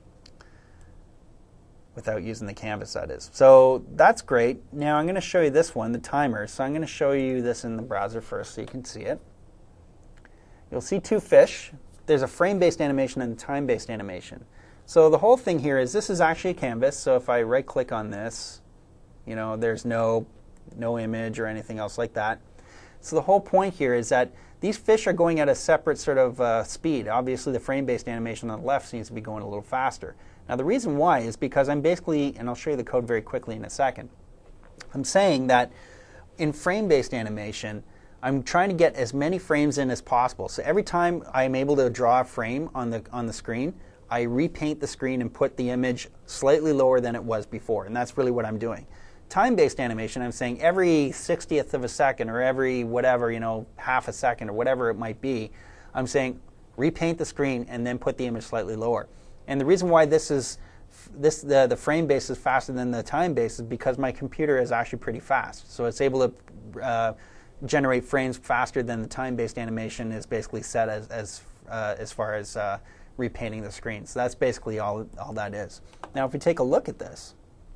without using the canvas, that is. So that's great. Now I'm going to show you this one, the timer. So I'm going to show you this in the browser first so you can see it. You'll see two fish. There's a frame-based animation and a time-based animation. So the whole thing here is this is actually a canvas. So if I right-click on this, you know, there's no, no image or anything else like that. So the whole point here is that these fish are going at a separate sort of uh, speed. Obviously, the frame-based animation on the left seems to be going a little faster. Now the reason why is because I'm basically, and I'll show you the code very quickly in a second, I'm saying that in frame-based animation, I'm trying to get as many frames in as possible. So every time I'm able to draw a frame on the, on the screen, I repaint the screen and put the image slightly lower than it was before, and that's really what I'm doing. Time-based animation, I'm saying every sixtieth of a second or every whatever, you know, half a second or whatever it might be, I'm saying repaint the screen and then put the image slightly lower. And the reason why this is this the, the frame base is faster than the time base is because my computer is actually pretty fast. So it's able to uh, generate frames faster than the time-based animation is basically set as as uh, as far as uh, repainting the screen. So that's basically all all that is. Now if we take a look at this,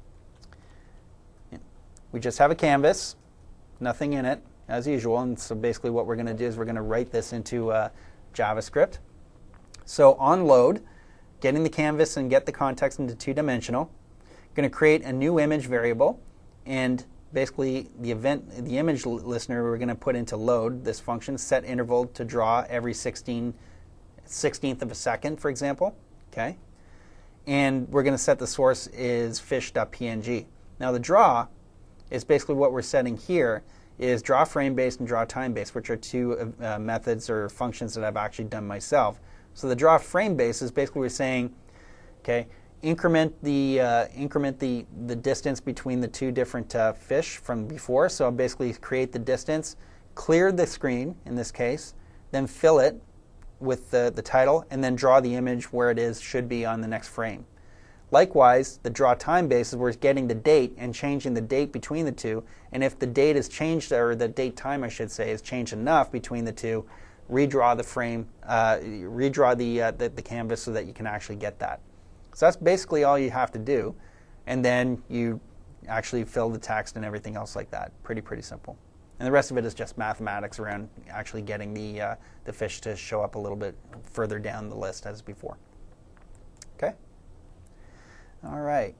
we just have a canvas, nothing in it, as usual. And so basically what we're going to do is we're going to write this into uh, JavaScript. So on load, getting the canvas and get the context into two-dimensional, going to create a new image variable, and basically the event, the image listener, we're going to put into load this function, set interval to draw every sixteenth of a second, for example. Okay, and we're going to set the source is fish.png. Now the draw is basically what we're setting here is draw frame-based and draw time-based, which are two uh, methods or functions that I've actually done myself. So the draw frame-based is basically we're saying, okay, increment the uh, increment the the distance between the two different uh, fish from before. So I'll basically create the distance, clear the screen in this case, then fill it with the the title, and then draw the image where it is should be on the next frame. Likewise, the draw time base is we're getting the date and changing the date between the two. And if the date is changed, or the date time I should say, is changed enough between the two, redraw the frame, uh, redraw the, uh, the the canvas so that you can actually get that. So that's basically all you have to do, and then you actually fill the text and everything else like that. Pretty pretty simple. And the rest of it is just mathematics around actually getting the uh, the fish to show up a little bit further down the list as before. Okay. All right.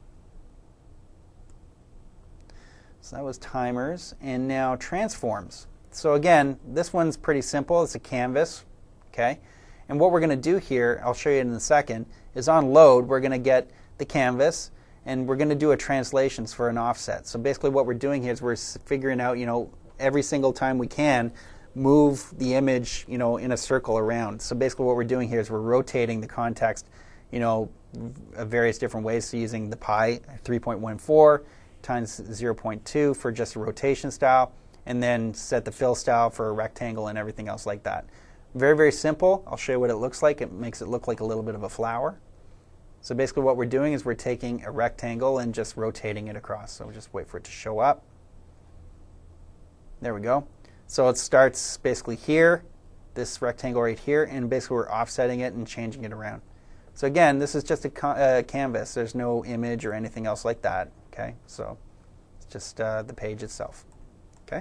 So that was timers, and now transforms. So again, this one's pretty simple. It's a canvas, okay? And what we're going to do here, I'll show you in a second, is on load, we're going to get the canvas, and we're going to do a translations for an offset. So basically what we're doing here is we're figuring out, you know, every single time we can, move the image, you know, in a circle around. So basically what we're doing here is we're rotating the context, you know, various different ways. So using the pi three point one four times zero point two for just a rotation style, and then set the fill style for a rectangle and everything else like that. Very, very simple. I'll show you what it looks like. It makes it look like a little bit of a flower. So basically what we're doing is we're taking a rectangle and just rotating it across. So we'll just wait for it to show up. There we go. So it starts basically here, this rectangle right here, and basically we're offsetting it and changing it around. So again, this is just a uh, canvas. There's no image or anything else like that. Okay, so it's just uh, the page itself. Okay.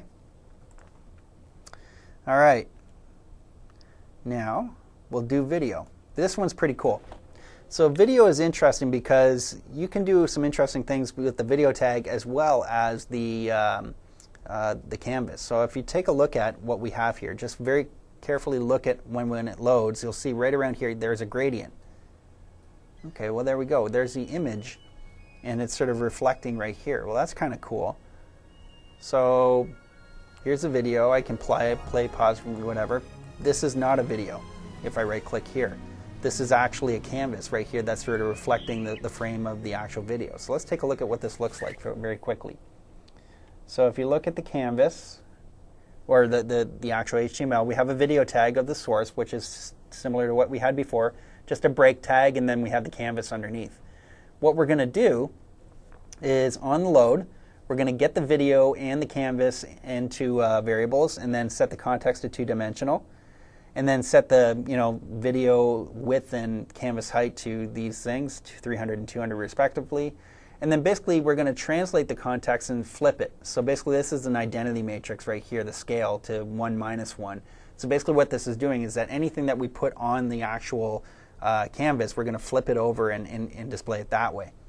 All right. Now we'll do video. This one's pretty cool. So video is interesting because you can do some interesting things with the video tag as well as the um, uh, the canvas. So if you take a look at what we have here, just very carefully look at when when it loads, you'll see right around here there's a gradient. Okay, well there we go. There's the image, and it's sort of reflecting right here. Well, that's kind of cool. So here's a video. I can play, play, pause, whatever. This is not a video if I right-click here. This is actually a canvas right here that's sort of reflecting the, the frame of the actual video. So let's take a look at what this looks like very quickly. So if you look at the canvas, or the, the, the actual H T M L, we have a video tag of the source, which is similar to what we had before, just a break tag, and then we have the canvas underneath. What we're going to do is on load, we're going to get the video and the canvas into uh, variables, and then set the context to two-dimensional, and then set the you know video width and canvas height to these things, to three hundred and two hundred respectively. And then basically we're going to translate the context and flip it. So basically this is an identity matrix right here, the scale to one minus one. So basically what this is doing is that anything that we put on the actual uh, canvas, we're going to flip it over and, and, and display it that way.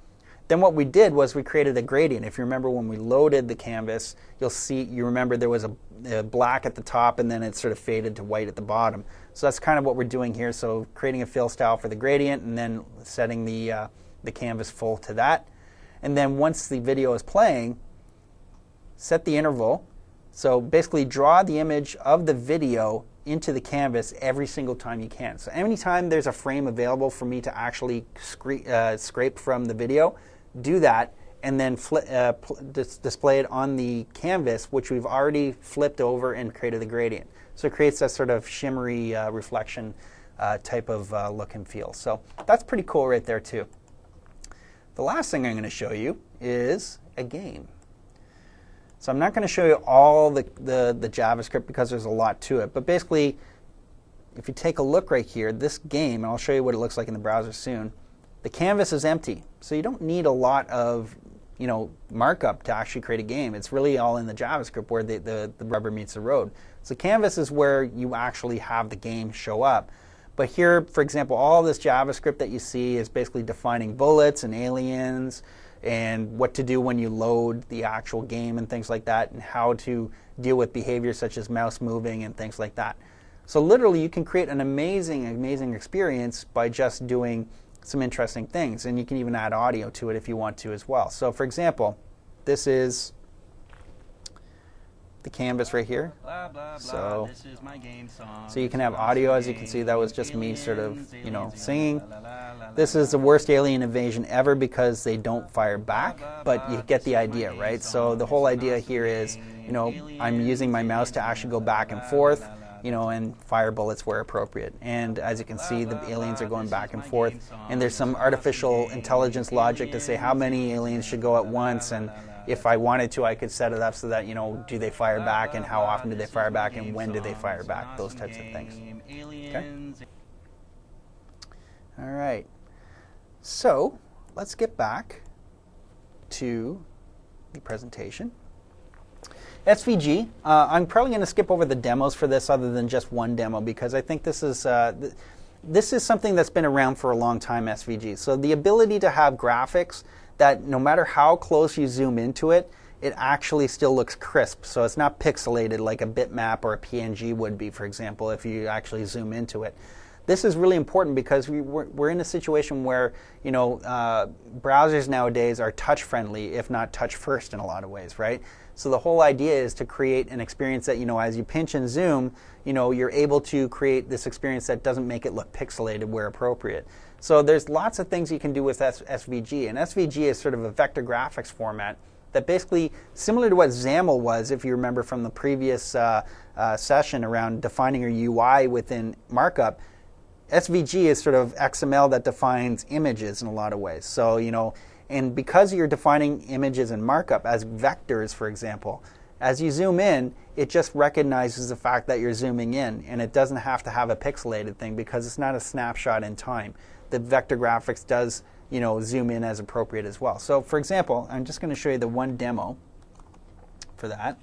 Then what we did was we created a gradient. If you remember when we loaded the canvas, you'll see, you remember there was a, a black at the top and then it sort of faded to white at the bottom. So that's kind of what we're doing here. So creating a fill style for the gradient and then setting the, uh, the canvas full to that. And then once the video is playing, set the interval. So basically draw the image of the video into the canvas every single time you can. So anytime there's a frame available for me to actually scra uh, scrape from the video, do that and then uh, dis display it on the canvas, which we've already flipped over and created the gradient. So it creates that sort of shimmery uh, reflection uh, type of uh, look and feel. So that's pretty cool right there too. The last thing I'm going to show you is a game. So I'm not going to show you all the, the, the JavaScript because there's a lot to it. But basically, if you take a look right here, this game, and I'll show you what it looks like in the browser soon, the canvas is empty. So you don't need a lot of you know, markup to actually create a game. It's really all in the JavaScript where the, the, the rubber meets the road. So canvas is where you actually have the game show up. But here, for example, all this JavaScript that you see is basically defining bullets and aliens and what to do when you load the actual game and things like that, and how to deal with behaviors such as mouse moving and things like that. So literally you can create an amazing, amazing experience by just doing some interesting things, and you can even add audio to it if you want to as well. So for example, this is the canvas right here. Blah, blah, blah. So, this is my game song. So you can have audio. As you can see, that was just me sort of, you know, singing. This is the worst alien invasion ever because they don't fire back, but you get the idea, right? So the whole idea here is, you know, I'm using my mouse to actually go back and forth, you know, and fire bullets where appropriate. And as you can see, the aliens are going back and forth, and there's some artificial intelligence logic to say how many aliens should go at once, and if I wanted to, I could set it up so that, you know, do they fire back, and how often do they fire back, and when do they fire back, those types of things. Okay? All right. So let's get back to the presentation. S V G, uh, I'm probably going to skip over the demos for this other than just one demo because I think this is uh, th this is something that's been around for a long time, S V G. So the ability to have graphics that no matter how close you zoom into it, it actually still looks crisp. So it's not pixelated like a bitmap or a P N G would be, for example, if you actually zoom into it. This is really important because we, we're, we're in a situation where, you know, uh, browsers nowadays are touch friendly, if not touch first in a lot of ways, right? So the whole idea is to create an experience that, you know, as you pinch and zoom, you know, you're able to create this experience that doesn't make it look pixelated where appropriate. So there's lots of things you can do with S V G, and S V G is sort of a vector graphics format that basically, similar to what XAML was, if you remember from the previous uh, uh, session around defining your U I within markup, S V G is sort of X M L that defines images in a lot of ways. So, you know, and because you're defining images in markup as vectors, for example, as you zoom in, it just recognizes the fact that you're zooming in, and it doesn't have to have a pixelated thing because it's not a snapshot in time. The vector graphics does, you know, zoom in as appropriate as well. So, for example, I'm just going to show you the one demo for that.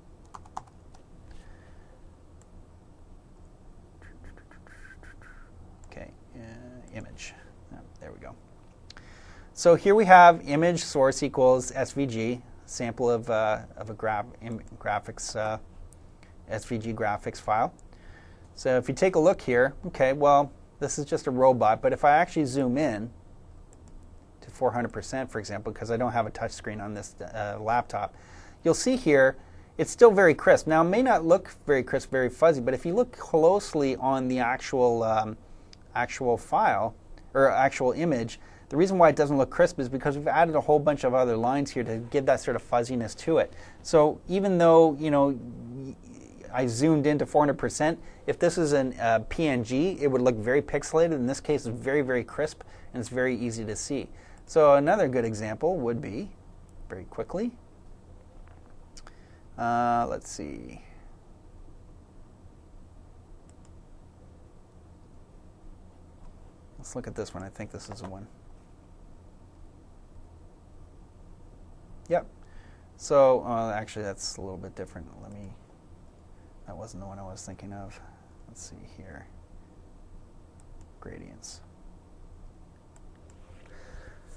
Okay, uh, image. Oh, there we go. So here we have image source equals S V G, sample of, uh, of a gra graphics, uh, S V G graphics file. So if you take a look here, okay, well, this is just a robot, but if I actually zoom in to four hundred percent, for example, because I don't have a touch screen on this uh, laptop, you'll see here it's still very crisp. Now, it may not look very crisp, very fuzzy, but if you look closely on the actual, um, actual file, or actual image, the reason why it doesn't look crisp is because we've added a whole bunch of other lines here to give that sort of fuzziness to it. So even though, you know, I zoomed into four hundred percent, if this is a uh, P N G, it would look very pixelated. In this case, it's very, very crisp, and it's very easy to see. So another good example would be, very quickly, uh, let's see. Let's look at this one. I think this is the one. Yep. So uh, actually, that's a little bit different. Let me. That wasn't the one I was thinking of. Let's see here. Gradients.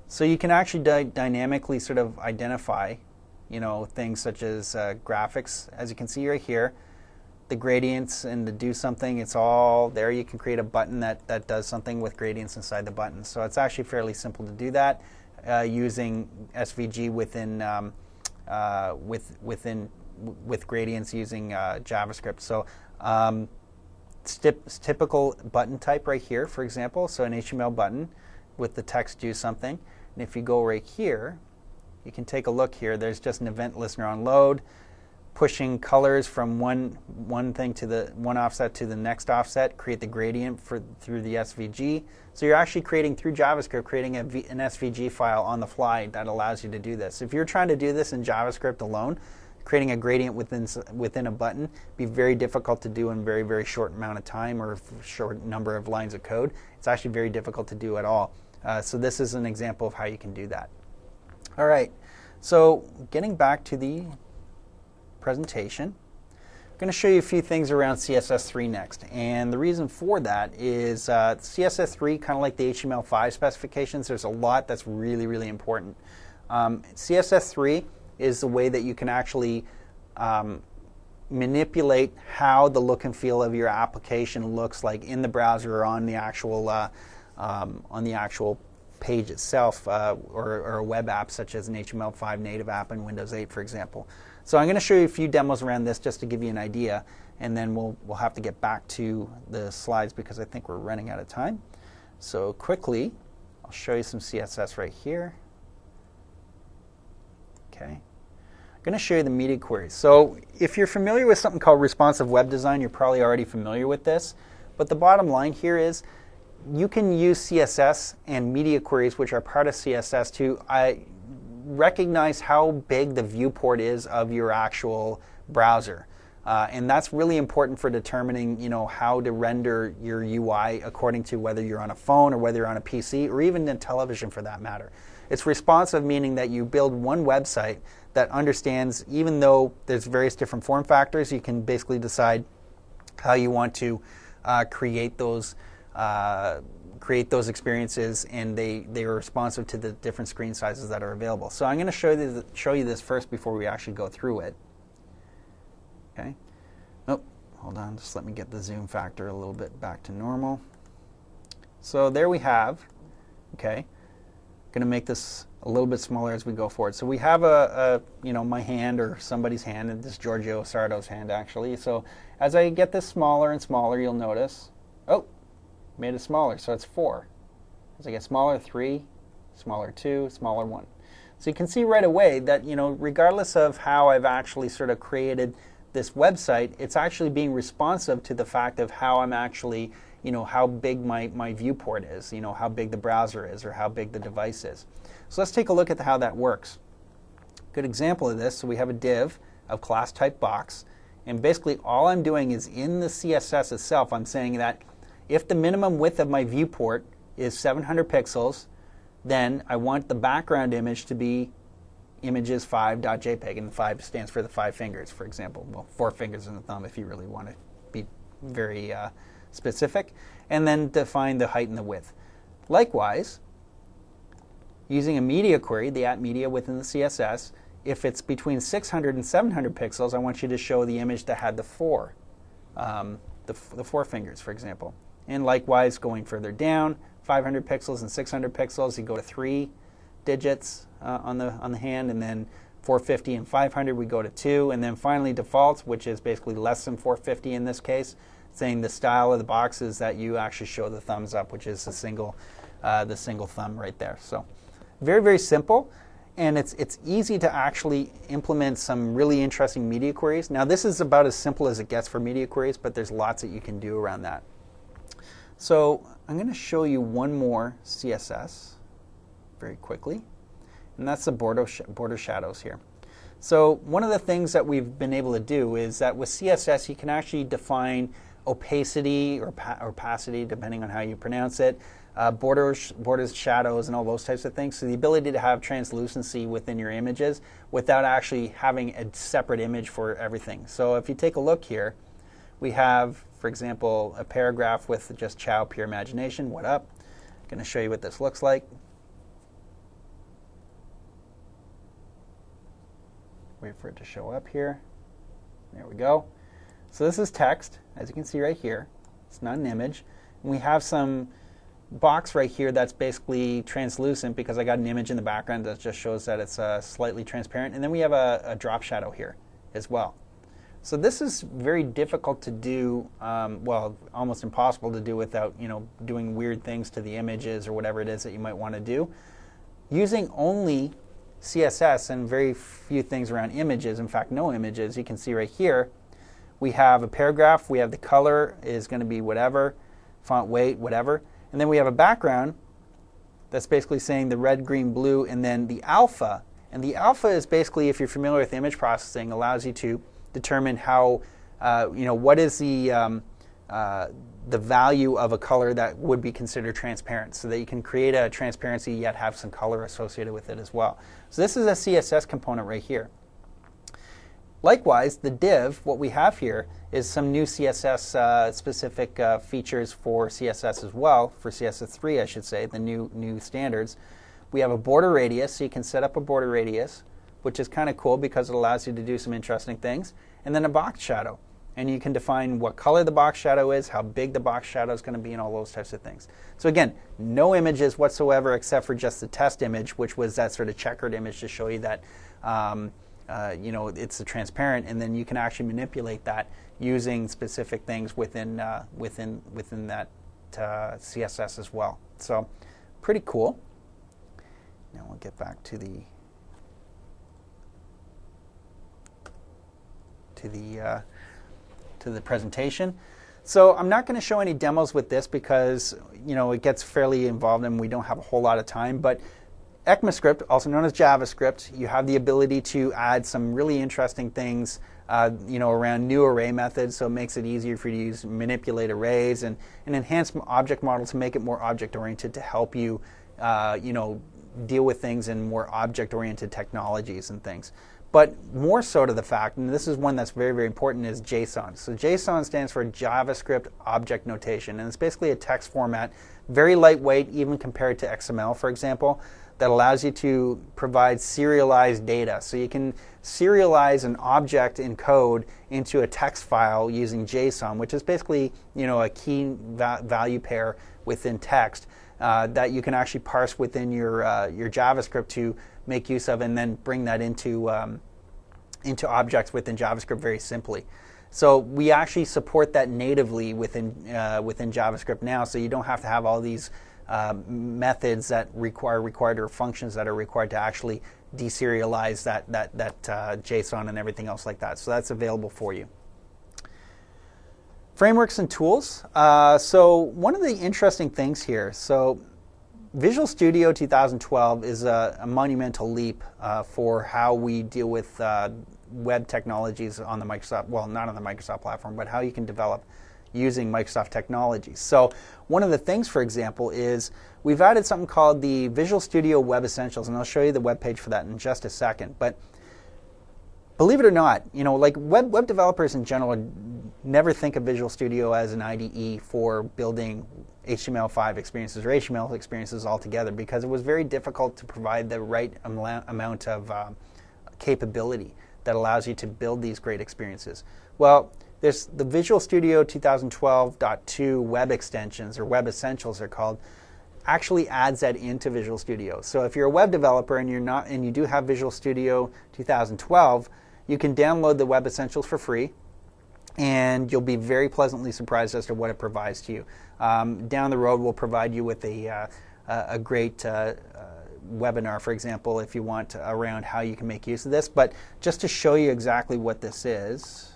So you can actually dy dynamically sort of identify, you know, things such as uh, graphics. As you can see right here, the gradients and to do something, it's all there. You can create a button that, that does something with gradients inside the button. So it's actually fairly simple to do that uh, using S V G within um, uh, with within with gradients using uh, JavaScript. So um, it's typical button type right here, for example. So an H T M L button with the text do something. And if you go right here, you can take a look here. There's just an event listener on load, pushing colors from one one thing to the one offset to the next offset, create the gradient for through the S V G. So you're actually creating through JavaScript, creating a v, an S V G file on the fly that allows you to do this. If you're trying to do this in JavaScript alone, creating a gradient within within a button be very difficult to do in very very short amount of time or short number of lines of code. It's actually very difficult to do at all. Uh, so this is an example of how you can do that. All right. So getting back to the presentation, I'm going to show you a few things around C S S three next, and the reason for that is uh, C S S three, kind of like the H T M L five specifications, there's a lot that's really really important. Um, C S S three is the way that you can actually um, manipulate how the look and feel of your application looks like in the browser or on the actual uh, um, on the actual page itself, uh, or, or a web app such as an H T M L five native app in Windows eight, for example. So I'm going to show you a few demos around this just to give you an idea, and then we'll we'll have to get back to the slides because I think we're running out of time. So quickly, I'll show you some C S S right here. Okay. I'm going to show you the media queries. So if you're familiar with something called responsive web design, you're probably already familiar with this. But the bottom line here is you can use C S S and media queries, which are part of C S S, to uh, recognize how big the viewport is of your actual browser. Uh, and that's really important for determining, you know, how to render your U I according to whether you're on a phone or whether you're on a P C or even in television for that matter. It's responsive, meaning that you build one website that understands, even though there's various different form factors, you can basically decide how you want to uh, create those uh, create those experiences, and they, they are responsive to the different screen sizes that are available. So I'm going to show you, the, show you this first before we actually go through it. Okay. Oh, hold on. Just let me get the zoom factor a little bit back to normal. So there we have, okay, going to make this a little bit smaller as we go forward. So we have a, a you know, my hand or somebody's hand, and this is Giorgio Sardo's hand actually. So as I get this smaller and smaller, you'll notice, oh, made it smaller, so it's four. As I get smaller, three, smaller two, smaller one. So you can see right away that, you know, regardless of how I've actually sort of created this website, it's actually being responsive to the fact of how I'm actually, you know, how big my, my viewport is, you know, how big the browser is or how big the device is. So let's take a look at how that works. Good example of this, so we have a div of class type box, and basically all I'm doing is in the C S S itself, I'm saying that if the minimum width of my viewport is seven hundred pixels, then I want the background image to be images five.jpg, and the five stands for the five fingers, for example. Well, four fingers and a thumb if you really want to be very uh, specific, and then define the height and the width. Likewise, using a media query, the at media within the C S S, if it's between six hundred and seven hundred pixels, I want you to show the image that had the four, um, the, the four fingers, for example. And likewise, going further down, five hundred pixels and six hundred pixels, you go to three digits uh, on the on the hand, and then four fifty and five hundred, we go to two, and then finally default, which is basically less than four fifty in this case, saying the style of the box is that you actually show the thumbs up, which is the single, uh, the single thumb right there. So very very simple, and it's it's easy to actually implement some really interesting media queries. Now this is about as simple as it gets for media queries, but there's lots that you can do around that. So I'm going to show you one more C S S very quickly, and that's the border, sh border shadows here. So one of the things that we've been able to do is that with C S S you can actually define opacity or pa opacity, depending on how you pronounce it, uh, borders, borders, shadows, and all those types of things. So the ability to have translucency within your images without actually having a separate image for everything. So if you take a look here, we have, for example, a paragraph with just ciao, pure imagination, what up? I'm going to show you what this looks like. Wait for it to show up here. There we go. So this is text, as you can see right here. It's not an image. And we have some box right here that's basically translucent because I got an image in the background that just shows that it's uh, slightly transparent. And then we have a, a drop shadow here as well. So this is very difficult to do, um, well, almost impossible to do without, you know, doing weird things to the images or whatever it is that you might want to do. Using only C S S and very few things around images, in fact, no images, you can see right here, we have a paragraph, we have the color is going to be whatever, font weight, whatever, and then we have a background that's basically saying the red, green, blue, and then the alpha. And the alpha is basically, if you're familiar with image processing, allows you to determine how, uh, you know, what is the um, uh, the value of a color that would be considered transparent, so that you can create a transparency yet have some color associated with it as well. So this is a C S S component right here. Likewise, the div, what we have here is some new C S S uh, specific uh, features for C S S as well, for C S S three I should say, the new new standards. We have a border radius, so you can set up a border radius, which is kind of cool because it allows you to do some interesting things. And then a box shadow. And you can define what color the box shadow is, how big the box shadow is going to be, and all those types of things. So again, no images whatsoever except for just the test image, which was that sort of checkered image to show you that um, uh, you know, it's a transparent, and then you can actually manipulate that using specific things within uh, within within that uh, C S S as well. So pretty cool. Now we'll get back to the to the uh, to the presentation. So I'm not going to show any demos with this because, you know, it gets fairly involved and we don't have a whole lot of time. But ECMAScript, also known as JavaScript, you have the ability to add some really interesting things, uh, you know, around new array methods. So it makes it easier for you to use manipulate arrays and an enhanced object model to make it more object oriented to help you, uh, you know, deal with things in more object oriented technologies and things. But more so to the fact, and this is one that's very, very important, is JSON. So JSON stands for JavaScript Object Notation, and it's basically a text format, very lightweight, even compared to X M L, for example, that allows you to provide serialized data. So you can serialize an object in code into a text file using JSON, which is basically, you know, a key va value pair within text uh, that you can actually parse within your uh, your JavaScript to make use of, and then bring that into um, into objects within JavaScript very simply. So we actually support that natively within uh, within JavaScript now. So you don't have to have all these uh, methods that require required or functions that are required to actually deserialize that that that uh, JSON and everything else like that. So that's available for you. Frameworks and tools. Uh, so one of the interesting things here. So Visual Studio two thousand twelve is a, a monumental leap uh, for how we deal with uh, web technologies on the Microsoft, well, not on the Microsoft platform, but how you can develop using Microsoft technologies. So one of the things, for example, is we've added something called the Visual Studio Web Essentials, and I'll show you the web page for that in just a second. But believe it or not, you know, like web web developers in general never think of Visual Studio as an I D E for building H T M L five experiences or H T M L experiences altogether, because it was very difficult to provide the right amount of um, capability that allows you to build these great experiences. Well, there's the Visual Studio twenty twelve point two web extensions, or Web Essentials they're called, actually adds that into Visual Studio. So if you're a web developer and you're not, and you do have Visual Studio two thousand twelve, you can download the Web Essentials for free, and you'll be very pleasantly surprised as to what it provides to you. Um, down the road, we'll provide you with a, uh, a great uh, uh, webinar, for example, if you want, around how you can make use of this. But just to show you exactly what this is,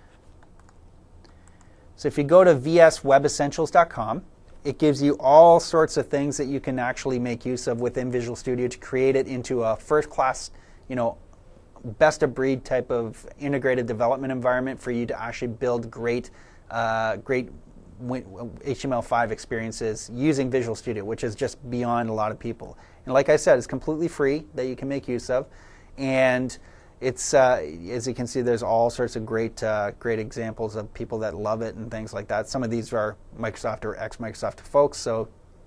so if you go to v s web essentials dot com, it gives you all sorts of things that you can actually make use of within Visual Studio to create it into a first-class, you know, best-of-breed type of integrated development environment for you to actually build great, uh, great H T M L five experiences using Visual Studio, which is just beyond a lot of people. And like I said, it's completely free that you can make use of, and it's uh, as you can see, there's all sorts of great, uh, great examples of people that love it and things like that. Some of these are Microsoft or ex-Microsoft folks, so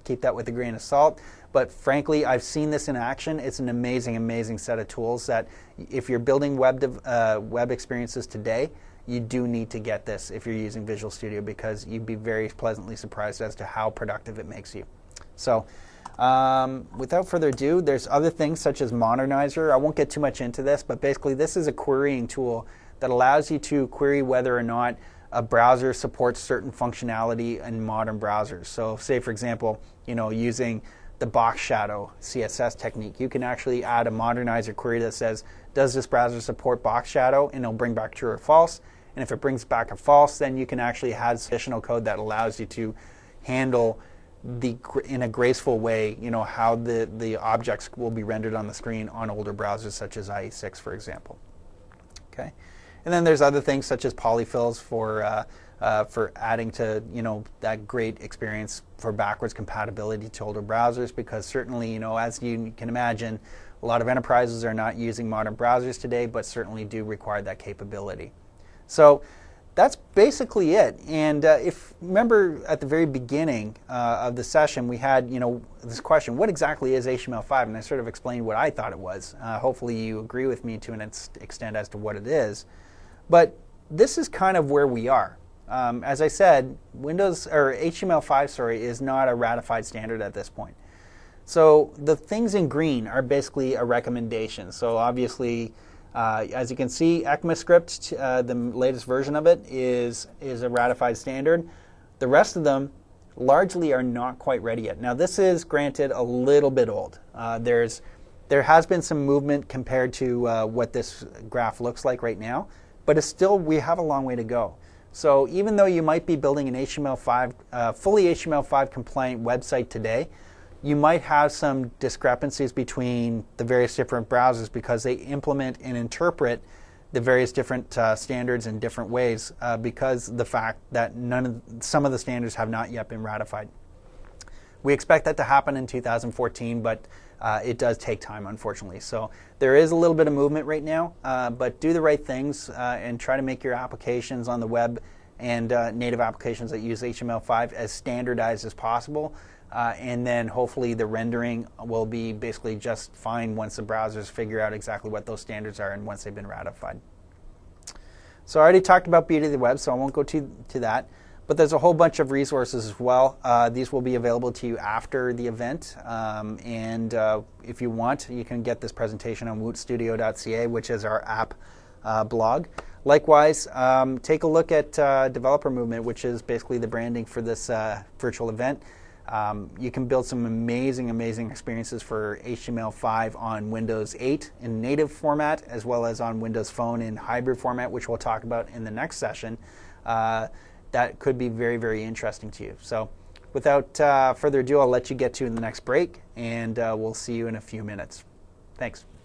keep that with a grain of salt. But frankly, I've seen this in action. It's an amazing, amazing set of tools that if you're building web, dev, uh, web experiences today, you do need to get this if you're using Visual Studio, because you'd be very pleasantly surprised as to how productive it makes you. So um, without further ado, there's other things such as Modernizer. I won't get too much into this, but basically this is a querying tool that allows you to query whether or not a browser supports certain functionality in modern browsers. So say, for example, you know, using the box shadow C S S technique, you can actually add a Modernizer query that says, does this browser support box shadow? And it'll bring back true or false. And if it brings back a false, then you can actually add additional code that allows you to handle the in a graceful way, you know, how the, the objects will be rendered on the screen on older browsers such as I E six, for example. Okay. And then there's other things such as polyfills for uh, uh, for adding to, you know, that great experience for backwards compatibility to older browsers, because certainly, you know, as you can imagine, a lot of enterprises are not using modern browsers today, but certainly do require that capability. So that's basically it. And uh, if remember at the very beginning uh, of the session, we had, you know, this question: what exactly is H T M L five? And I sort of explained what I thought it was. Uh, hopefully, you agree with me to an extent as to what it is. But this is kind of where we are. Um, as I said, Windows or H T M L five, sorry, is not a ratified standard at this point. So the things in green are basically a recommendation. So obviously, uh, as you can see, ECMAScript, uh, the latest version of it, is is a ratified standard. The rest of them largely are not quite ready yet. Now, this is, granted, a little bit old. Uh, there's there has been some movement compared to uh, what this graph looks like right now, but it's still, we have a long way to go. So even though you might be building an H T M L five, uh, fully H T M L five compliant website today, you might have some discrepancies between the various different browsers because they implement and interpret the various different uh, standards in different ways uh, because of the fact that none of, some of the standards have not yet been ratified. We expect that to happen in two thousand fourteen, but uh, it does take time, unfortunately. So there is a little bit of movement right now, uh, but do the right things uh, and try to make your applications on the web and uh, native applications that use H T M L five as standardized as possible. Uh, and then hopefully the rendering will be basically just fine once the browsers figure out exactly what those standards are and once they've been ratified. So I already talked about Beauty of the Web, so I won't go to, to that. But there's a whole bunch of resources as well. Uh, these will be available to you after the event. Um, and uh, if you want, you can get this presentation on woot studio dot c a, which is our app uh, blog. Likewise, um, take a look at uh, Developer Movement, which is basically the branding for this uh, virtual event. Um, you can build some amazing, amazing experiences for H T M L five on Windows eight in native format, as well as on Windows Phone in hybrid format, which we'll talk about in the next session. Uh, that could be very, very interesting to you. So without uh, further ado, I'll let you get to the next break, and uh, we'll see you in a few minutes. Thanks.